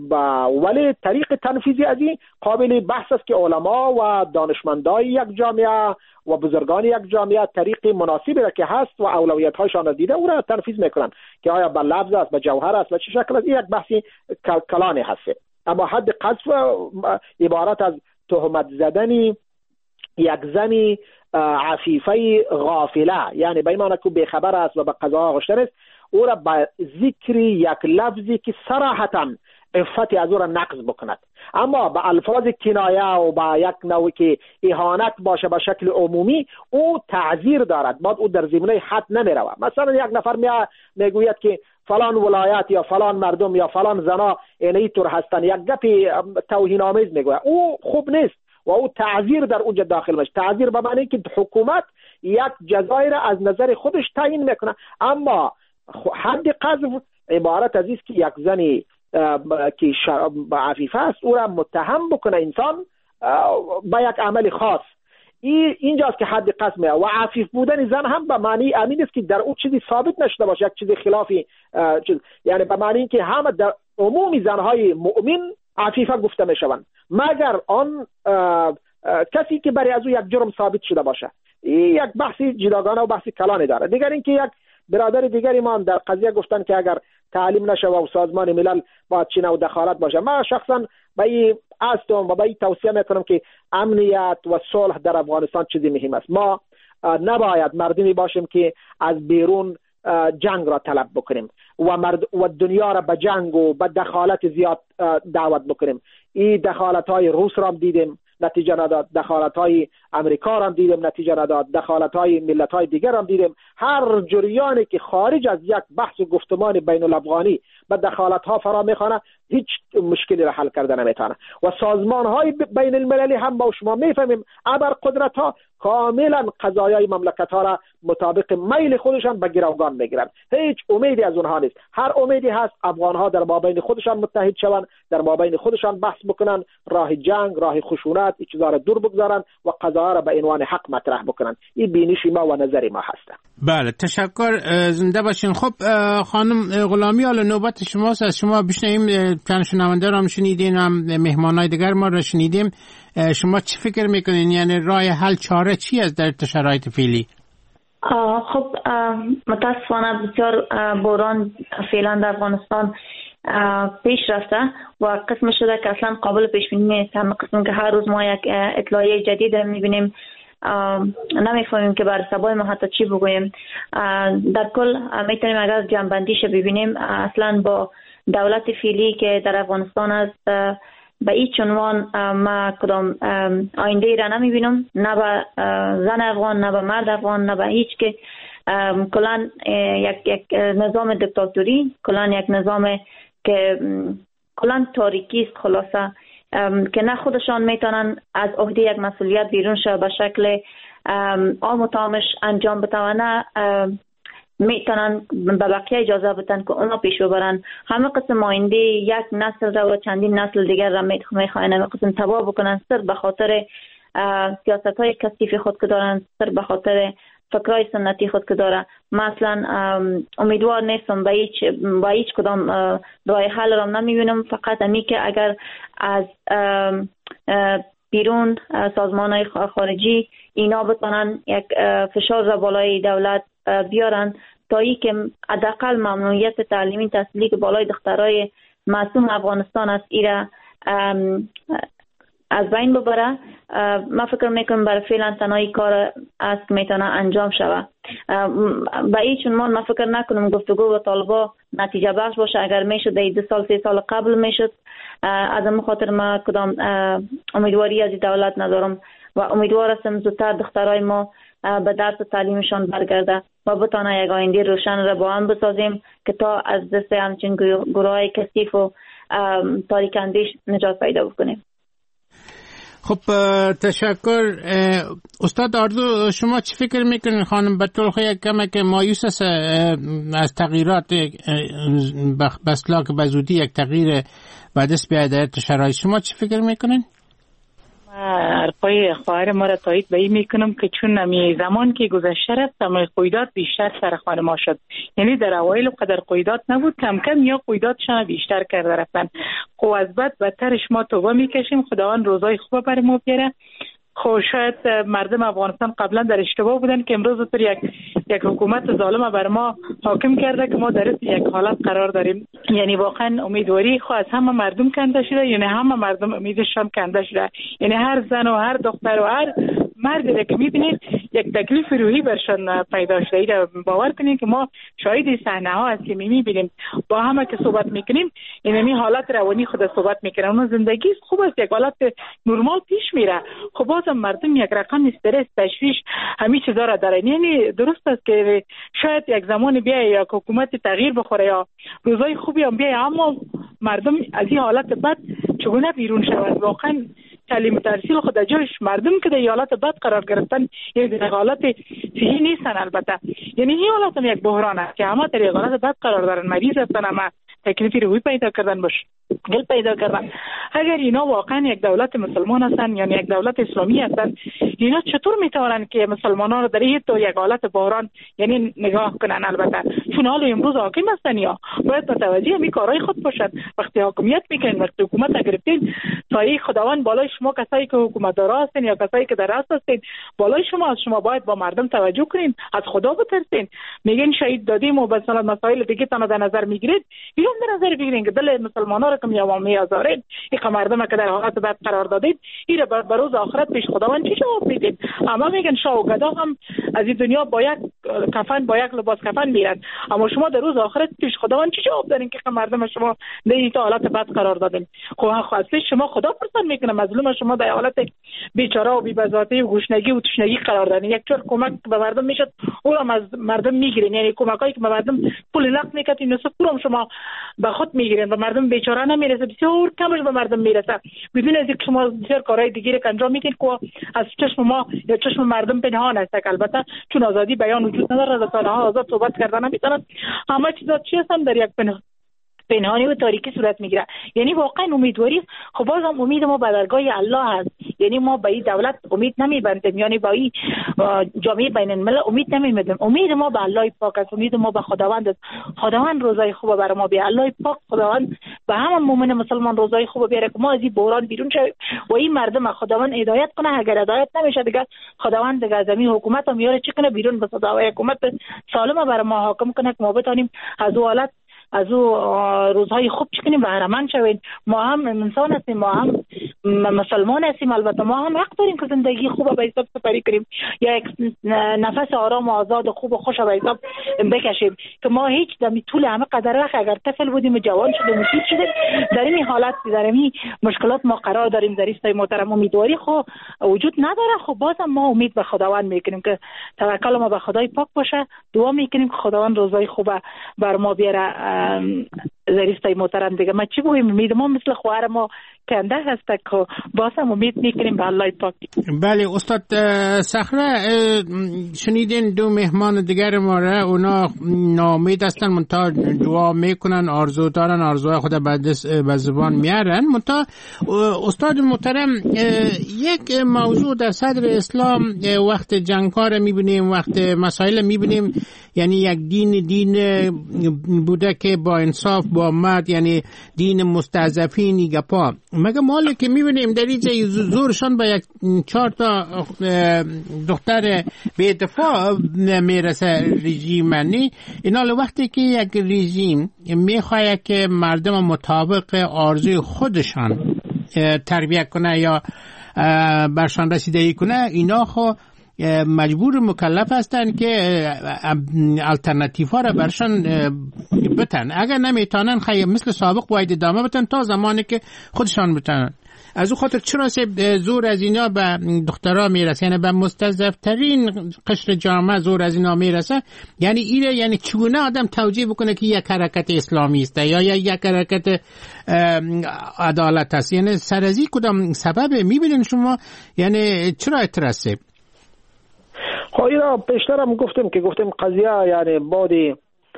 Speaker 4: ولی طریق تنفیذی از این قابل بحث است که علما و دانشمندای یک جامعه و بزرگان یک جامعه طریق مناسبی را که هست و اولویت‌هایشان را دیده او را تنفیذ میکنن که آیا به لفظ است به جوهر است و چه شکل است. یک بحثی کلانی هست. اما حد قذف عبارت از تهمت زدنی یک زنی عفیفه غافله، یعنی به این معنی که بیخبر است و به قضاها آغشته است، او را به ذکر یک لفظی که صراحتاً عفتی از او را نقض بکند، اما به الفاظ کنایه و با یک نوعی که اهانت باشه به شکل عمومی او تعذیر دارد. بعد او در زمینه حد نمیروه. مثلا یک نفر میگوید که فلان ولایت یا فلان مردم یا فلان زنا اینطور هستن، یک گپ توهین آمیز میگوید، او خوب نیست و او تعذیر در اونجا داخل میشه. تعذیر به معنی که حکومت یک جزایی را از نظر خودش تعیین میکنه. اما حد قذف عبارت از است که یک زنی که عفیفه است او را متهم بکنه انسان با یک عمل خاص. اینجاست که حد قذف میاد. و عفیف بودن زن هم به معنی امین است که در اون چیزی ثابت نشده باشه، یک چیزی خلافی یعنی به معنی که همه در عمومی زنهای مؤمن عفیفه گفته میشوند مگر آن کسی که برای از او یک جرم ثابت شده باشه. این یک بحثی جداگانه و بحثی کلانی داره. دیگر اینکه یک برادر دیگری ما در قضیه گفتن که اگر تعلیم نشه و سازمان ملل باید چی نوع دخالت باشه. من شخصا به این هستم و به این توصیه میکنم که امنیت و صلح در افغانستان چیزی مهم است. ما نباید مردمی باشیم که از بیرون جنگ را طلب بکنیم و دنیا را به جنگ و به دخالت زیاد دعوت بکنیم. این دخالت های روس را دیدیم نتیجه نداد، دخالت های امریکا را دیدیم نتیجه نداد، دخالت های ملت های دیگر را دیدیم. هر جریانی که خارج از یک بحث و گفتمان بین الافغانی به دخالت ها فرا میخوانه هیچ مشکلی را حل کرده نمیتونه. و سازمان های بین المللی هم با شما میفهمیم ابر قدرت ها کاملا قضایای مملکت ها را مطابق میل خودشان به گروگان میگیرن. هیچ امیدی از اونها نیست. هر امیدی هست افغان ها در مابین خودشان متحد شوند، در مابین خودشان بحث بکنن، راه جنگ، راه خشونت این چیزا را دور بگذارن و قضاها را به عنوان حق مطرح بکنن. این بینش ما و نظر ما هست.
Speaker 2: بله تشکر، زنده باشین. خب خانم غلامی حالا نوبت شماست. از شما بشنویم. چند شنونده را شنیدین، هم مهمانای دیگر ما را شنیدیم. شما چی فکر میکنین؟ یعنی راه حل چاره چی است در شرایط فعلی؟
Speaker 5: خب متاسفانه بسیار بحران فعلا در افغانستان پیش رفته و قسم شده که اصلا قابل پیش بینی نیست. هم قسم که هر روز ما یک اطلاعیه جدید میبینیم نمیفهمیم که بر سبای ما حتی چی بگوییم. در کل میتونیم اگر جنبندیش ببینیم، اصلا با دولت فعلی که در افغانستان است به هیچ عنوان ما کدام آینده را نمیبینم، نه به زن افغان، نه به مرد افغان، نه به هیچ که کلان یک نظام دیکتاتوری، کلان یک نظام که کلان تاریکی است، خلاصه که نه خودشان میتونن از عهده یک مسئولیت بیرون شو به شکل عام و تامش انجام بدن، نه میتونن به بقیه اجازه بدن که اونا پیش ببرن. همه قسم آینده یک نسل را و چندین نسل دیگر را میخواین همه قسم تباه بکنن، سر به خاطر سیاست های کثیف خود که دارن، سر به خاطر فکرای سنتی خود که داره. مثلا امیدوار نیستم به هیچ کدام راه حل را نمیبینم، فقط امی که اگر از بیرون سازمان های خارجی اینا بتونن یک فشار را بالای دولت بیارن تا ای که حداقل ممنوعیت تعلیمی تحصیلی که بالای دخترای معصوم افغانستان است ایرا از بین ببره. من فکر میکنم برای فعلا تنهایی کار است که میتونه انجام شود. به هیچ عنوان من فکر نکنم گفتگو با طالبا نتیجه بخش باشه. اگر میشد 2 سال 3 سال قبل میشد. از این خاطر ما کدام امیدواری از دولت ندارم و امیدوار هستم زودتر دخترای ما به درس تعلیمشان برگرده و بتانه یک آینده روشن را با هم بسازیم که تا از دست همچین گروهای کثیف و تاریک اندیش نجات پیدا بکنیم.
Speaker 2: خب تشکر. استاد آرزو، شما چی فکر میکنین؟ خانم بطلخ یک کمک مایوس است از تغییرات بسلا که بزودی یک تغییر به دست بیاید در شرایط. شما چی فکر میکنین؟
Speaker 6: حرفای خواهر ما را تایید به این میکنم که چون نمی زمان که گذشته رفت قیودات بیشتر سر خانه ما شد. یعنی در اوایل قدر قیودات نبود، کم کم یا قیوداتشان بیشتر کرده رفتن. خب از بدترش ما توبه میکشیم، خداوند روزای خوب بر ما بیاره. خب شاید مردم افغانستان قبلا در اشتباه بودن که امروز پر یک حکومت ظالم بر ما حاکم کرده که ما در یک حالت قرار داریم. یعنی واقعا امیدواری خو از همه مردم کنده شده، یعنی همه مردم امیدشان کنده شده. یعنی هر زن و هر دختر و هر مردی که میبینید یک تکلیف روحی برشان پیدا شده. باور کنید که ما شاهد صحنه ها هست که میبینیم، با همه که صحبت میکنیم یعنی حالت روانی خود صحبت میکنیم. اما زندگی خوب است، یک حالت نرمال پیش میره. خب بازم مردم یک رقم استرس، تشویش، همین چیزا را دارن. یعنی درست است که شاید یک زمان بیای یا حکومت تغییر بخوره یا روزای خوبی هم بیای، اما مردم از این حالت بد چگونه بیرون شود؟ واقعا تعلیم تحصیل خود جایش مردم که در حالت بد قرار گرفتن، یعنی در حالت صحیح نیستن. البته یعنی این حالت هم یک بحران است که همه در حالت بد قرار دارن، مریض هستن، همه تکلیفی روحی پیدا کردن، مشکل پیدا کردن. اگر اینا واقعا یک دولت مسلمان هستن یعنی یک دولت اسلامی هستن، اینا چطور میتونن که مسلمانان رو در این تو یک حالت بحران یعنی نگاه کنن؟ البته چون حالا امروز حاکم هستن یا باید متوجه همین کارهای خود باشن. وقتی حاکمیت میکنین، وقتی حکومت گرفتین، تاریخ خداوند بالای شما کسایی که حکومت دار هستن یا کسایی که در راست هستین بالای شما، از شما باید با مردم توجه کنین، از خدا بترسین. میگن شهید دادیم و مثلا مسائل دیگه تنها در نظر میگیرید، اینو در نظر بگیرین که دل مسلمانان رو که میاوامی آزارید، این مردم که در حالت بد قرار دادید، این به روز آخرت پیش خداوند چی جواب میدید؟ اما میگن شاه و گدا هم از این دنیا با یک کفن، با یک لباس کفن میرن، اما شما در روز آخرت پیش خداوند چی جواب دارین که مردم شما در این حالت بد قرار دادین؟ خب اصلا شما خدا پرسان میکنه، مظلوم شما در حالت بیچاره و بی‌بزاتی و گشنگی و تشنگی قرار دادین. یک جور کمک به مردم میشد، او را از مردم میگیرین. یعنی کمکایی که به مردم پول نقد میکردین نصف پولم شما به خود میگیرین، به مردم بیچاره نمیرسه، بسیار کمش به مردم میرسه. بدون از اینکه شما بسیار کارهای دیگه که انجام میدین که از چشم ما یا چشم مردم پنهان است. البته چون آزادی بیان وجود نداره، رسانه ها آزاد صحبت کردن نمیتونن، همه چیزا چی هستن در یک پنهانی و تاریکی صورت میگیره. یعنی واقعا امیدواری، خب بازم امید ما به درگاه الله هست. یعنی ما به این دولت امید نمیبندیم، یعنی با این جامعه بین الملل امید نمیبندیم. امید ما به الله پاک است، امید ما به خداوند است. خداوند روزای خوب بر ما بیاره. الله پاک خداوند به همه مؤمن مسلمان روزای خوب بیاره که ما از این بحران بیرون شویم و این مردم خداوند هدایت کنه. اگر هدایت نمیشه دیگه خداوند دیگه از این حکومت هم میاره چی کنه بیرون، به صدا حکومت سالم بر ما حاکم کنه که ما بتونیم از حالت از او روزهای خوب چکنیم و هرمند شوید. ما هم انسان هستیم، ما هم مسلمان هستیم، البته ما هم حق داریم که زندگی خوب به حساب سپری کنیم یا یک نفس آرام و آزاد و خوب و خوش به حساب بکشیم که ما هیچ دمی طول همه قدر وقت اگر طفل بودیم و جوان شدیم و پیر شدیم در این حالت در این مشکلات ما قرار داریم. در این محترم امیدواری خو وجود نداره، خب بازم ما امید به خداوند میکنیم که توکل ما به خدای پاک باشه، دعا میکنیم که خداوند روزای خوب بر ما بیاره. زریستای محترم دیگه ما چی بگویم؟ امید ما مثل خواهر ما کنده هست که بازم امید میکنیم به الله پاک.
Speaker 2: بله استاد صخره، شنیدین دو مهمان دیگر ما را، اونا ناامید هستن منتها دعا میکنن، آرزو دارن، آرزوهای خود به زبان میارن. منتها استاد محترم، یک موضوع در صدر اسلام وقت جنگ‌ها میبینیم، وقت مسائل میبینیم، یعنی یک دین بوده که با انصاف با مرد، یعنی دین مستضعفین گپا. مگه مالی که میبینیم در اینجا زورشان به یک 4 تا دختر به دفاع میرسه رژیم. اینا وقتی که یک رژیم میخواد که مردم مطابق آرزوی خودشان تربیت کنه یا برشان رسیدگی کنه، اینا خو مجبور مکلف هستن که الٹرناتیو ها را برشان بتن. اگر نمیتونن خیلی مثل سابق باید ادامه بتن تا زمانی که خودشان بتنن. از او خاطر چرا زور از اینا به دخترها میرسه، یعنی به مستضعفترین قشر جامعه زور از اینا میرسه؟ یعنی ایره، یعنی چگونه آدم توجیه بکنه که یک حرکت اسلامی است یا یک حرکت عدالت است؟ یعنی سرازی کدام سبب میبینین شما؟ یعنی چرا اترسه؟
Speaker 4: خب اینا پیشترم گفتم قضیه یعنی بعضی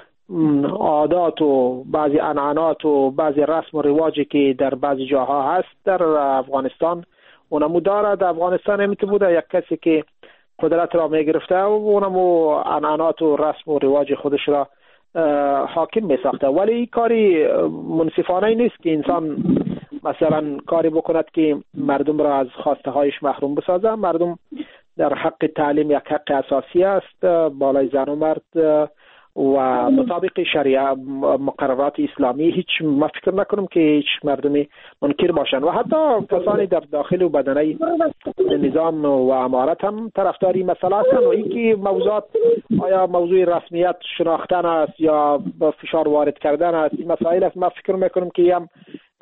Speaker 4: عادات و بعضی عنعنات و بعضی رسم و رواجی که در بعضی جاها هست در افغانستان اونمو داره. در افغانستان همیته بوده یک کسی که قدرت را میگرفته و اونمو عنعنات و رسم و رواج خودش را حاکم میساخته. ولی این کاری منصفانه نیست که انسان مثلا کاری بکند که مردم را از خواسته هایش محروم بسازه. مردم در حق تعلیم یک حق اساسی است بالای زن و مرد و مطابق شریعه مقررات اسلامی. هیچ ما فکر نکنم که هیچ مردمی منکر باشند و حتی کسانی در داخل و بدنه نظام و امارت هم طرفداری مسئله هستند. و اینکه موضوعات آیا موضوع رسمیت شناختن است یا فشار وارد کردن است، این مسائل است. ما فکر میکنم که هم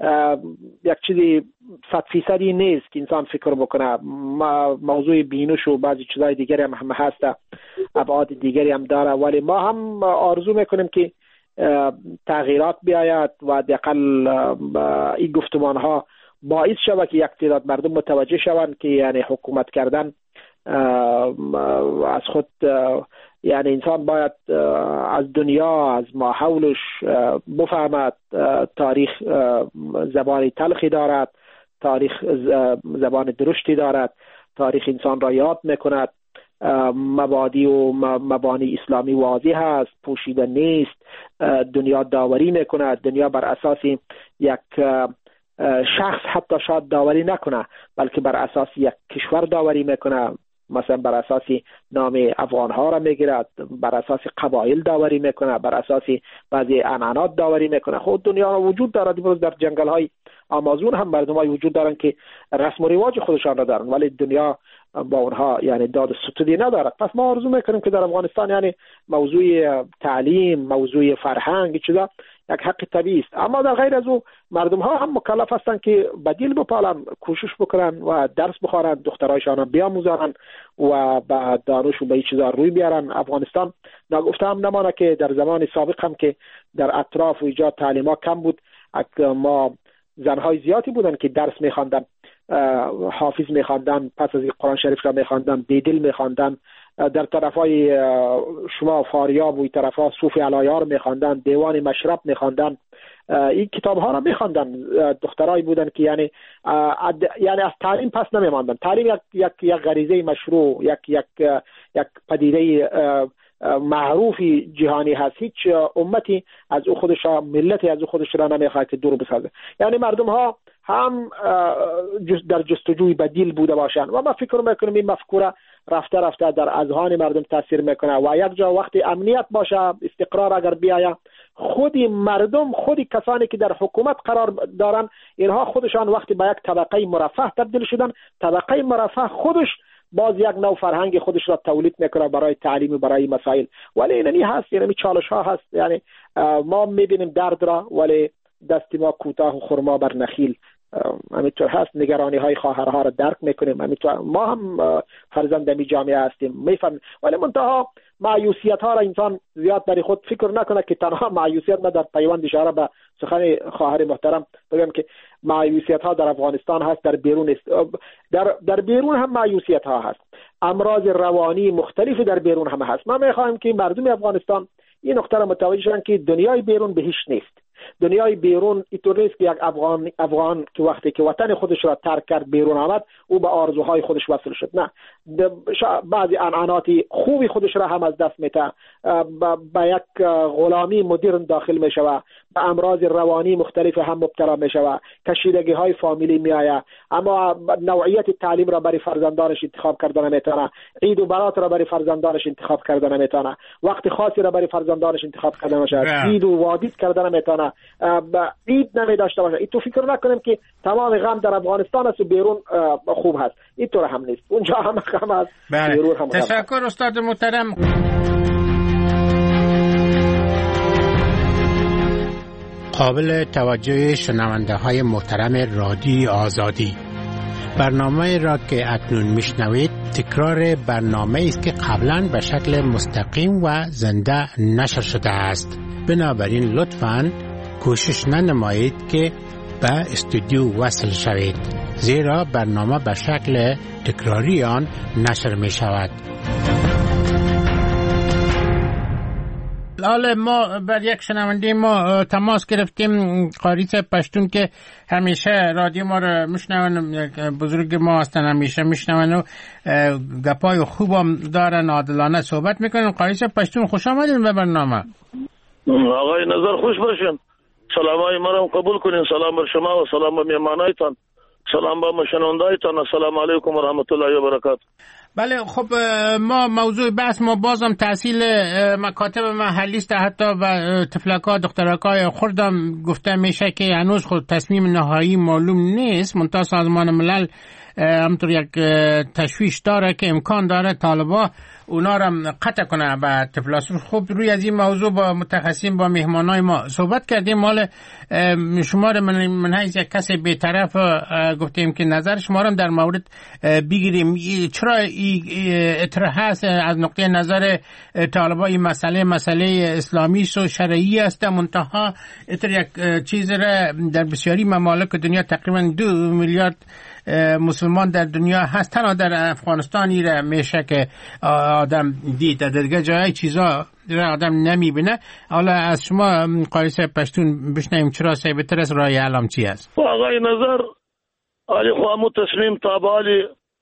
Speaker 4: یک چیزی 100% نیست که انسان فکر بکنه. موضوع بینش و بعضی چیزای دیگری هم هست، ابعاد دیگری هم داره، ولی ما هم آرزو میکنیم که تغییرات بیاید و حداقل این گفتمان ها باعث شود که یک تعداد مردم متوجه شوند که یعنی حکومت کردن از خود، یعنی انسان باید از دنیا، از ما حولش بفهمد تاریخ زبان تلخی دارد، تاریخ زبان درشتی دارد، تاریخ انسان را یاد میکند، مبادی و مبانی اسلامی واضح است، پوشیده نیست. دنیا داوری میکند، دنیا بر اساس یک شخص حتی شاید داوری نکنه، بلکه بر اساس یک کشور داوری میکنه. مثلا بر اساس نام افغان ها را میگیرد، بر اساس قبایل داوری میکنه، بر اساس بعضی عنعنات داوری میکنه. خود دنیا وجود دارد. امروز در جنگل های آمازون هم مردمای وجود دارن که رسم و رواج خودشان را دارن، ولی دنیا با اونها یعنی داد ستودی ندارد. پس ما آرزو میکنیم که در افغانستان یعنی موضوع تعلیم، موضوع فرهنگ چیزا یک حق طبیعی است. اما در غیر از او مردم ها هم مکلف هستند که بدیل بپالن، کوشش بکنن و درس بخوانن، دخترایشان بیاموزن و به دانش و به این چیزا روی بیارن. افغانستان نگفته هم نمانه که در زمان سابق هم که در اطراف و ایجاد تعلیم ها کم بود، ما زنهای زیادی بودن که درس میخواندن، حافظ میخواندن، پس از قرآن شریف را میخواندن، بیدل میخواندن، در طرفای شما فاریاب و طرفا صوفی علایار میخواندن، دیوان مشرب میخواندن، این کتاب ها را میخواندن. دخترایی بودن که یعنی از تعلیم پس نمیماندن. تعلیم یک غریزه مشروع، یک پدیده معروفی جهانی هست. هیچ امتی از او خودش، ملتی از او خودش را نمیخواد که دور بسازه. یعنی مردم ها هم در جستجوی بدیل بوده باشند و ما فکر میکنیم این مفکوره رفته رفته در اذهان مردم تاثیر میکنه و یک جا وقتی امنیت باشه، استقرار اگر بیاید، خود مردم، خود کسانی که در حکومت قرار دارن، اینها خودشان وقتی به یک طبقه مرفه تبدیل شدن، طبقه مرفه خودش باز یک نوع فرهنگ خودش را تولید میکنه برای تعلیم و برای مسائل. ولی اینمی هست، یعنی چالش ها هست. یعنی ما میبینیم درد را، ولی دست ما کوتاه و خرما بر نخیل. همینطور هست، نگرانی های خواهرها را درک میکنیم، همینطور ما هم فرزند می جامعه هستیم میفهمیم، ولی منتها مایوسیت ها را انسان زیاد برای خود فکر نکنه که تنها مایوسیت. ما در پیوند اشاره به سخن خواهر محترم بگم که مایوسیت ها در افغانستان هست، در بیرون است. در بیرون هم مایوسیت ها هست، امراض روانی مختلفی در بیرون هم هست. ما میخوایم که مردم افغانستان این نکته را متوجه شوند که دنیای بیرون به هیچ نیست. دنیای بیرون اینطور نیست که یک افغان که وقتی که وطن خودش را ترک کرد بیرون آمد او به آرزوهای خودش وصل شد. نه، بعضی عنعنات خوبی خودش را هم از دست میده، به یک غلامی مدرن داخل میشوه، به امراض روانی مختلف هم مبتلا میشوه، کشیدگی های فامیلی میآید، اما نوعیت تعلیم را برای فرزندانش انتخاب کردن نمیتونه، عید و برات را برای فرزندانش انتخاب کردن نمیتونه، وقت خاصی را برای فرزندانش انتخاب کردن نمیشه، عید و وادید کردن نمیتونه، عید نمیداشته باشه. این تو فکر نکنیم که تمام غم در افغانستان است و بیرون خوب هست. اینطور هم نیست، اونجا هم غم است، بیرون هم غم.
Speaker 2: تشکر استاد محترم. قابل توجه شنونده های محترم رادیو آزادی، برنامه را که اکنون میشنوید تکرار برنامه است که قبلا به شکل مستقیم و زنده نشر شده است. بنابراین لطفاً کوشش ننمایید که به استودیو وصل شوید، زیرا برنامه به شکل تکراری آن نشر می شود. حالا ما بر یک شنونده ما تماس گرفتیم، قاریس پشتون که همیشه رادیو ما رو میشنون، بزرگ ما هستن، همیشه میشنون و گپای خوبم دارن، عادلانه صحبت میکنن. قاریس پشتون خوش آمدین به برنامه.
Speaker 9: آقای نظر خوش باشین، سلامای ما رو قبول کنین. سلام بر شما و سلام به میهمانایتان، سلام به شنوندایتان. السلام علیکم و رحمت الله و برکاته.
Speaker 2: بله، خب ما موضوع بحث ما بازم تحصیل مکاتب محلی است، حتی و تفلک‌ها دخترک‌های خردم گفته میشه که هنوز خود تصمیم نهایی معلوم نیست. منتها سازمان ملل همطور یک تشویش داره که امکان داره طالبا اونا را قطع کنه به تفلاس. خب روی از این موضوع با متخصصین، با مهمانای ما صحبت کردیم. مال شما را من حیث یک کس بی‌طرف گفتیم که نظر شما را در مورد بگیریم. چرا اطراح هست از نقطه نظر طالبا این مسئله اسلامی و شرعی است، منتها اتر یک چیز را در بسیاری ممالک دنیا تقریبا 2 میلیارد مسلمان در دنیا هست، تنها در افغانستان را میشه که آدم دید، در دیگه جای چیزا را آدم نمیبینه. حالا از شما قاریس پشتون بشنویم چرا بهتر است رای علم چی است؟
Speaker 9: آقای نظر علی خواهمو تصمیم تابعالی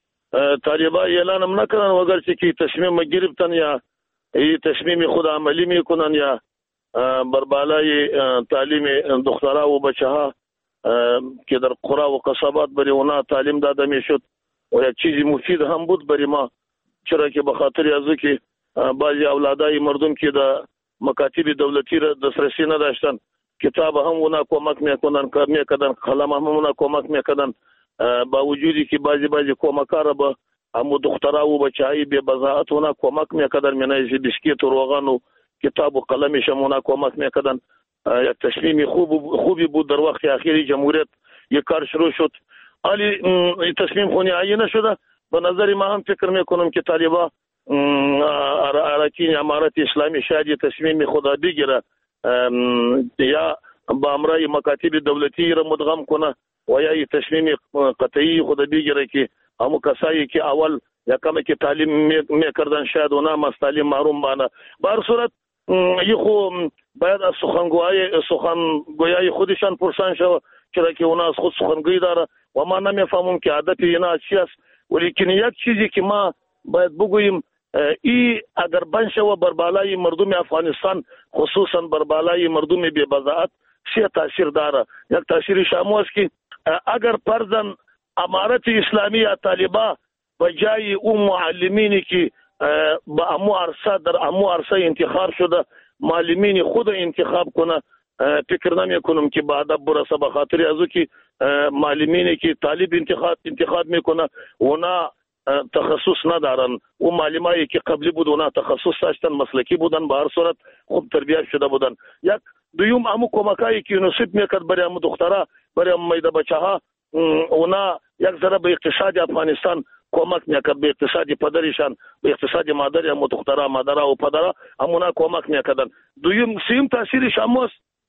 Speaker 9: طالبا اعلانم نکنن، وگرچه که تصمیم گرفتن یا تصمیم خود عملی میکنن یا بر بالای تعلیم دخترها و بچه ها که در قرى و قصبات برای اونا تعلیم داده میشد و یک چیزی مفید هم بود برای ما، چرا که به خاطر از که بعضی اولادای مردم که در مکاتب دولتی را دسترسی نداشتن، کتاب هم اونا کمک میکنن، کار میکردن، قلم هم اونا کمک میکردن، با وجودی که بعضی کمکارا به همو دخترها و بچهای بی بضاعت اونا کمک میکردن، منایزی بسکیت و روغن و کتاب و قلمش هم اونا کمک میکردن. یک تصمیم خوبی بود. در وقت اخیری جمهوریت یک کار شروع شد، ولی تصمیم خونی عینه شده. به نظر ما هم فکر میکنم که طالبا اراکین امارت اسلامی شاید تصمیم خدا بگیره یا با امرای مکاتب دولتی را مدغم کنه و یا تصمیم قطعی خدا بگیره که همو کسایی که اول یکم که تعلیم میکردن شاید اونا از تعلیم محروم بانه. به هر صورت یخو باید از سخنگویای خودشان پرسان شود، چرا که اونا از خود سخنگوی داره و ما نمیفهمم که عادت اینا چی است. ولیکن یک چیزی که ما باید بگوییم، ای اگر بن شود بر بالای مردم افغانستان، خصوصا بر بالای مردم بی بضاعت، چه تاثیر داره. یک تاثیر شامو است که اگر فرضاً امارت اسلامی یا طالبا به جای اون معلمینی که با امو عرصه در امو عرصه انتخاب شده معلمین خود انتخاب کنه. فکر نمی کنم که با ادب برسه، به خاطر از که معلمینی که طالب انتخاب میکنه اونا تخصص ندارن. و معلمایی که قبلی بود اونا تخصص داشتن، مسلکی بودن، به هر صورت خوب تربیت شده بودن. یک دویم امو کمکایی که یونیسف میکرد برای امو دخترها، برای امو میده بچه ها، اونا یک ذره به اقتصاد افغانستان کمک میکرد، به اقتصاد پدرشان، به اقتصاد مادر امو دخترها، مادرها و پدرها امونا کمک میکردن. دویم سیم تاثیرش امو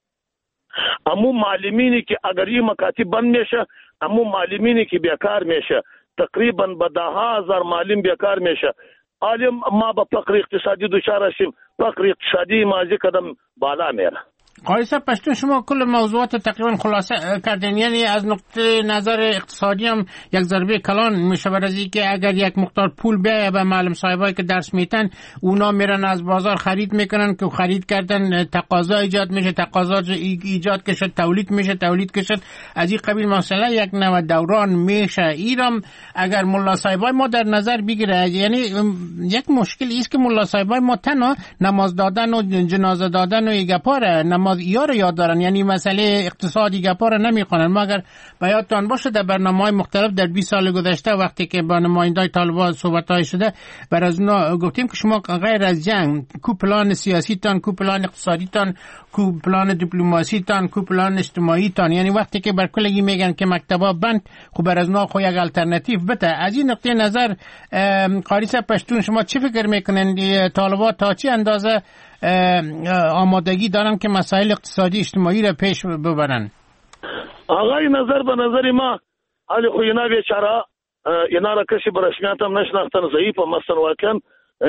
Speaker 9: امو معلمینی که اگر این مکاتب بند میشه، امو معلمینی که بیکار میشه، تقریبا به 10,000 معلم بیکار میشه. عالم ما به فقر اقتصادی دچار شیم، فقر اقتصادی مازی قدم بالا میره.
Speaker 2: قاری صاحب پشتون شما کل موضوعات تقریبا خلاصه کردین، یعنی از نقطه نظر اقتصادی هم یک ضربه کلان میشه برای که اگر یک مقدار پول بیایه به معلم صاحبایی که درس میتن، اونا میرن از بازار خرید میکنن که خرید کردن تقاضا ایجاد میشه، تقاضا ایجاد که شد تولید میشه، تولید که شد از این قبیل مسئله یک نوع دوران میشه. ایرام اگر ملا صاحبای ما در نظر بگیره، یعنی یک مشکل است که ملا صاحبای ما تنها نماز دادن و جنازه دادن و گپاره نماز ایار یاد دارن، یعنی مسئله اقتصادی گپا را نمیخوانن. ما اگر به یادتان باشه در برنامه‌های مختلف در 20 سال گذشته وقتی که با نمایندای طالبان صحبت‌های شده، بر از اونا گفتیم که شما غیر از جنگ کو پلان سیاسی تان، کو پلان اقتصادی تان، کو پلان دیپلماسی تان، کو پلان اجتماعی تان، یعنی وقتی که بر کلگی میگن که مکتبا بند، خب بر از اونا خو یک الټرناتیو بده. از این نقطه نظر قاری صاحب پشتون شما چی فکر میکنن طالبان تا چه اندازه آمادگی دارن که مسائل اقتصادی اجتماعی را پیش ببرن؟
Speaker 9: آقای نظر به نظر ما علی خو اینا بیچاره اینا را کسی به رسمیت هم نشناختن، ضعیف هم هستن واقعا.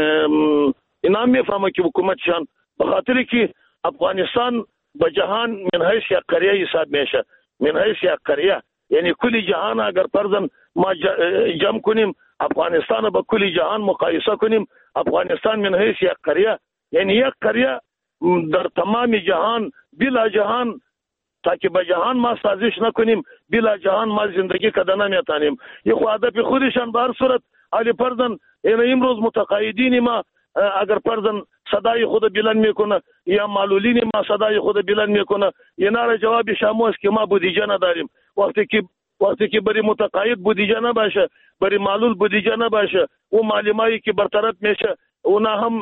Speaker 9: اینا میفهمه که حکومتشان به خاطر که افغانستان به جهان من حیث یک قریه حساب میشه، من حیث یک قریه، یعنی کلی جهان اگر فرضاً ما جمع کنیم افغانستان با کلی جهان مقایسه کنیم، افغانستان من حیث یک قریه، یعنی یک قریه در تمام جهان بلا جهان، تاکه به جهان ما سازش نکنیم، بلا جهان ما زندگی کده نمیتانیم. یه خو هدف خودشان به هر صورت علی فرزن امروز متقاعدین ما اگر فرزن صدای خود بلند میکنه یا معلولین ما صدای خود بلند میکنه، اینا را جواب شامو است که ما بودجه نداریم. وقتی که بری متقاعد بودجه نباشه، بری معلول بودجه نباشه، و معلمایی که برطرف میشه اونا هم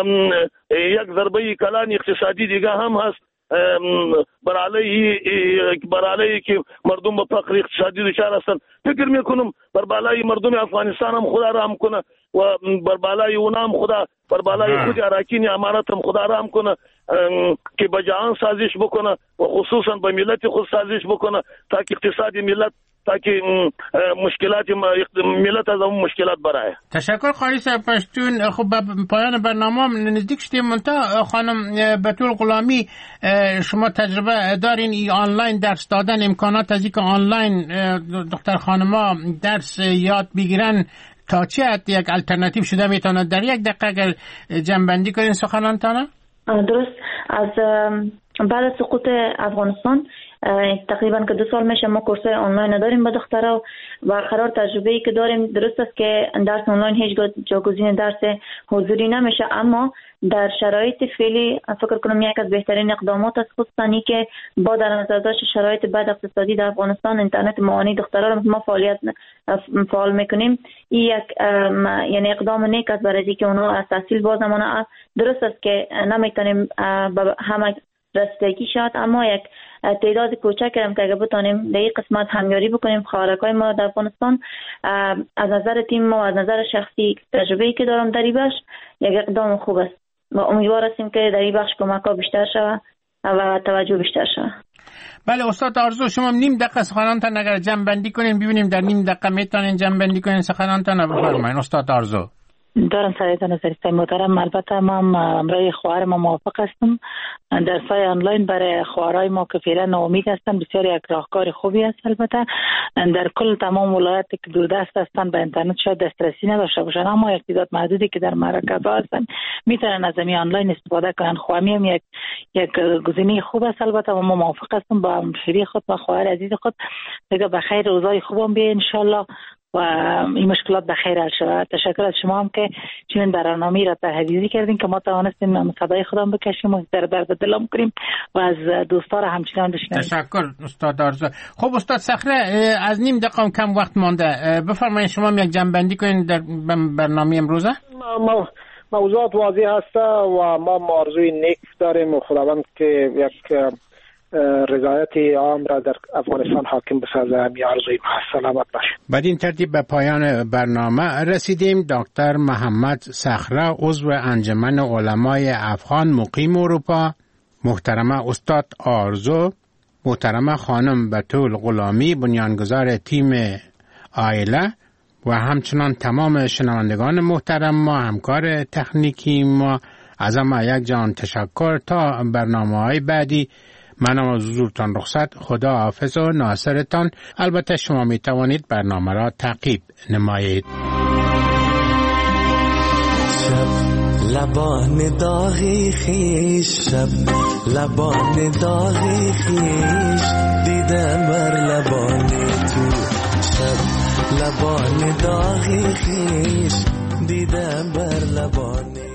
Speaker 9: یک ضربه کلان اقتصادی دیگه هم هست برای که مردم به فقر اقتصادی دچار هستند. فکر میکنم بر بالای مردم افغانستان هم خدا رحم کنه و بر بالای اونا هم خدا، بر بالای خود اراکین امارت هم خدا رحم کنه که به جهان سازش بکنه و خصوصا به ملت خود سازش بکنه تا که اقتصادی ملت، تا که مشکلات ملت از اون مشکلات برای.
Speaker 2: تشکر قاری صاحب پشتون. خب پایان برنامه نزدیک شدیم. منتها خانم بتول غلامی، شما تجربه دارین ای آنلاین درس دادن، امکانات از اینکه آنلاین دختر خانما درس یاد بگیرن تا چه حد یک الټرناتیو شده میتونه؟ در یک دقیقه اگر جنبندی کنین سخنانتانه.
Speaker 5: درست. از بعد از سقوط افغانستان تقریبا که 2 سال میشه ما کورسای آنلاین نداریم با دخترها و قرار تجربه‌ای که داریم درست است که درس آنلاین هیچ جاگزین درس حضوری نمیشه، اما در شرایط فعلی فکر کنم یک از بهترین اقدامات است، خصوصا که با در نظر داشت شرایط بد اقتصادی در افغانستان اینترنت معانی دخترها رو ما فعال میکنیم. این یک یعنی اقدام نیک است برای اینکه اونها از تحصیل بازمانه. درست است که نمیتونیم همه رسیدگی شد، اما یک تعداد کوچک هم که اگه بتانیم در این قسمت همیاری بکنیم خواهرکای ما در افغانستان، از نظر تیم ما، از نظر شخصی تجربه‌ای که دارم در این بخش یک اقدام خوب است و امیدوار هستیم که در این بخش کمک‌ها بیشتر شود و توجه بیشتر شود.
Speaker 2: بله استاد آرزو، شما نیم دقیقه سخنانتان اگر جمع بندی کنین ببینیم در نیم دقیقه میتونین جمع بندی کنین سخنانتان. بفرمایید استاد آرزو.
Speaker 6: دارم سریعتان نظریستای محترم. البته ما امرای خواهر ما موافق هستم. درسای آنلاین برای خواهرای ما که فعلا ناامید هستن بسیار یک راهکار خوبی است. البته در کل تمام ولایت که دوردست هستن به اینترنت شاید دسترسی نداشته باشن، اما یک تعداد محدودی که در مرکز هستن میتونن از این آنلاین استفاده کنن. خواهمی هم یک گزینه خوب است. البته ما موافق هستم با همشری خود و خواهر عزیز خود دیگه به خیر روزای خوبم بیه ان شاء الله. و این مشکلات به خیر حل شود. تشکر از شما هم که چنین برنامه‌ای را تهیه کردین که ما توانستیم صدای خودمون بکشیم و در درد دلم کنیم و از دوستا را همچنان بشنویم.
Speaker 2: تشکر استاد آرزو. خب استاد صخره، از نیم دقیقه کم وقت مانده، بفرمایید شما یک جنبندی کنین در برنامه امروزه.
Speaker 4: موضوعات واضح هست و ما آرزوی نیک داریم و خداوند که یک رضایت عام را در افغانستان حاکم بسازه. می آرزوی سلامت باشه.
Speaker 2: بعد این ترتیب به پایان برنامه رسیدیم. دکتر محمد صخره، عضو انجمن علمای افغان مقیم اروپا، محترمه استاد آرزو، محترمه خانم بتول غلامی، بنیانگذار تیم عائله، و همچنان تمام شنوندگان محترم ما، همکار تکنیکی ما، از همه یک جان تشکر. تا برنامه‌های بعدی من از حضورتان رخصت. خدا حافظ و ناصرتان. البته شما می توانید برنامه را تعقیب نمایید.
Speaker 10: شب لبان داغی خیش، شب لبان داغی خیش، دیدم بر لبان تو، شب لبان داغی خیش، دیدم بر لبان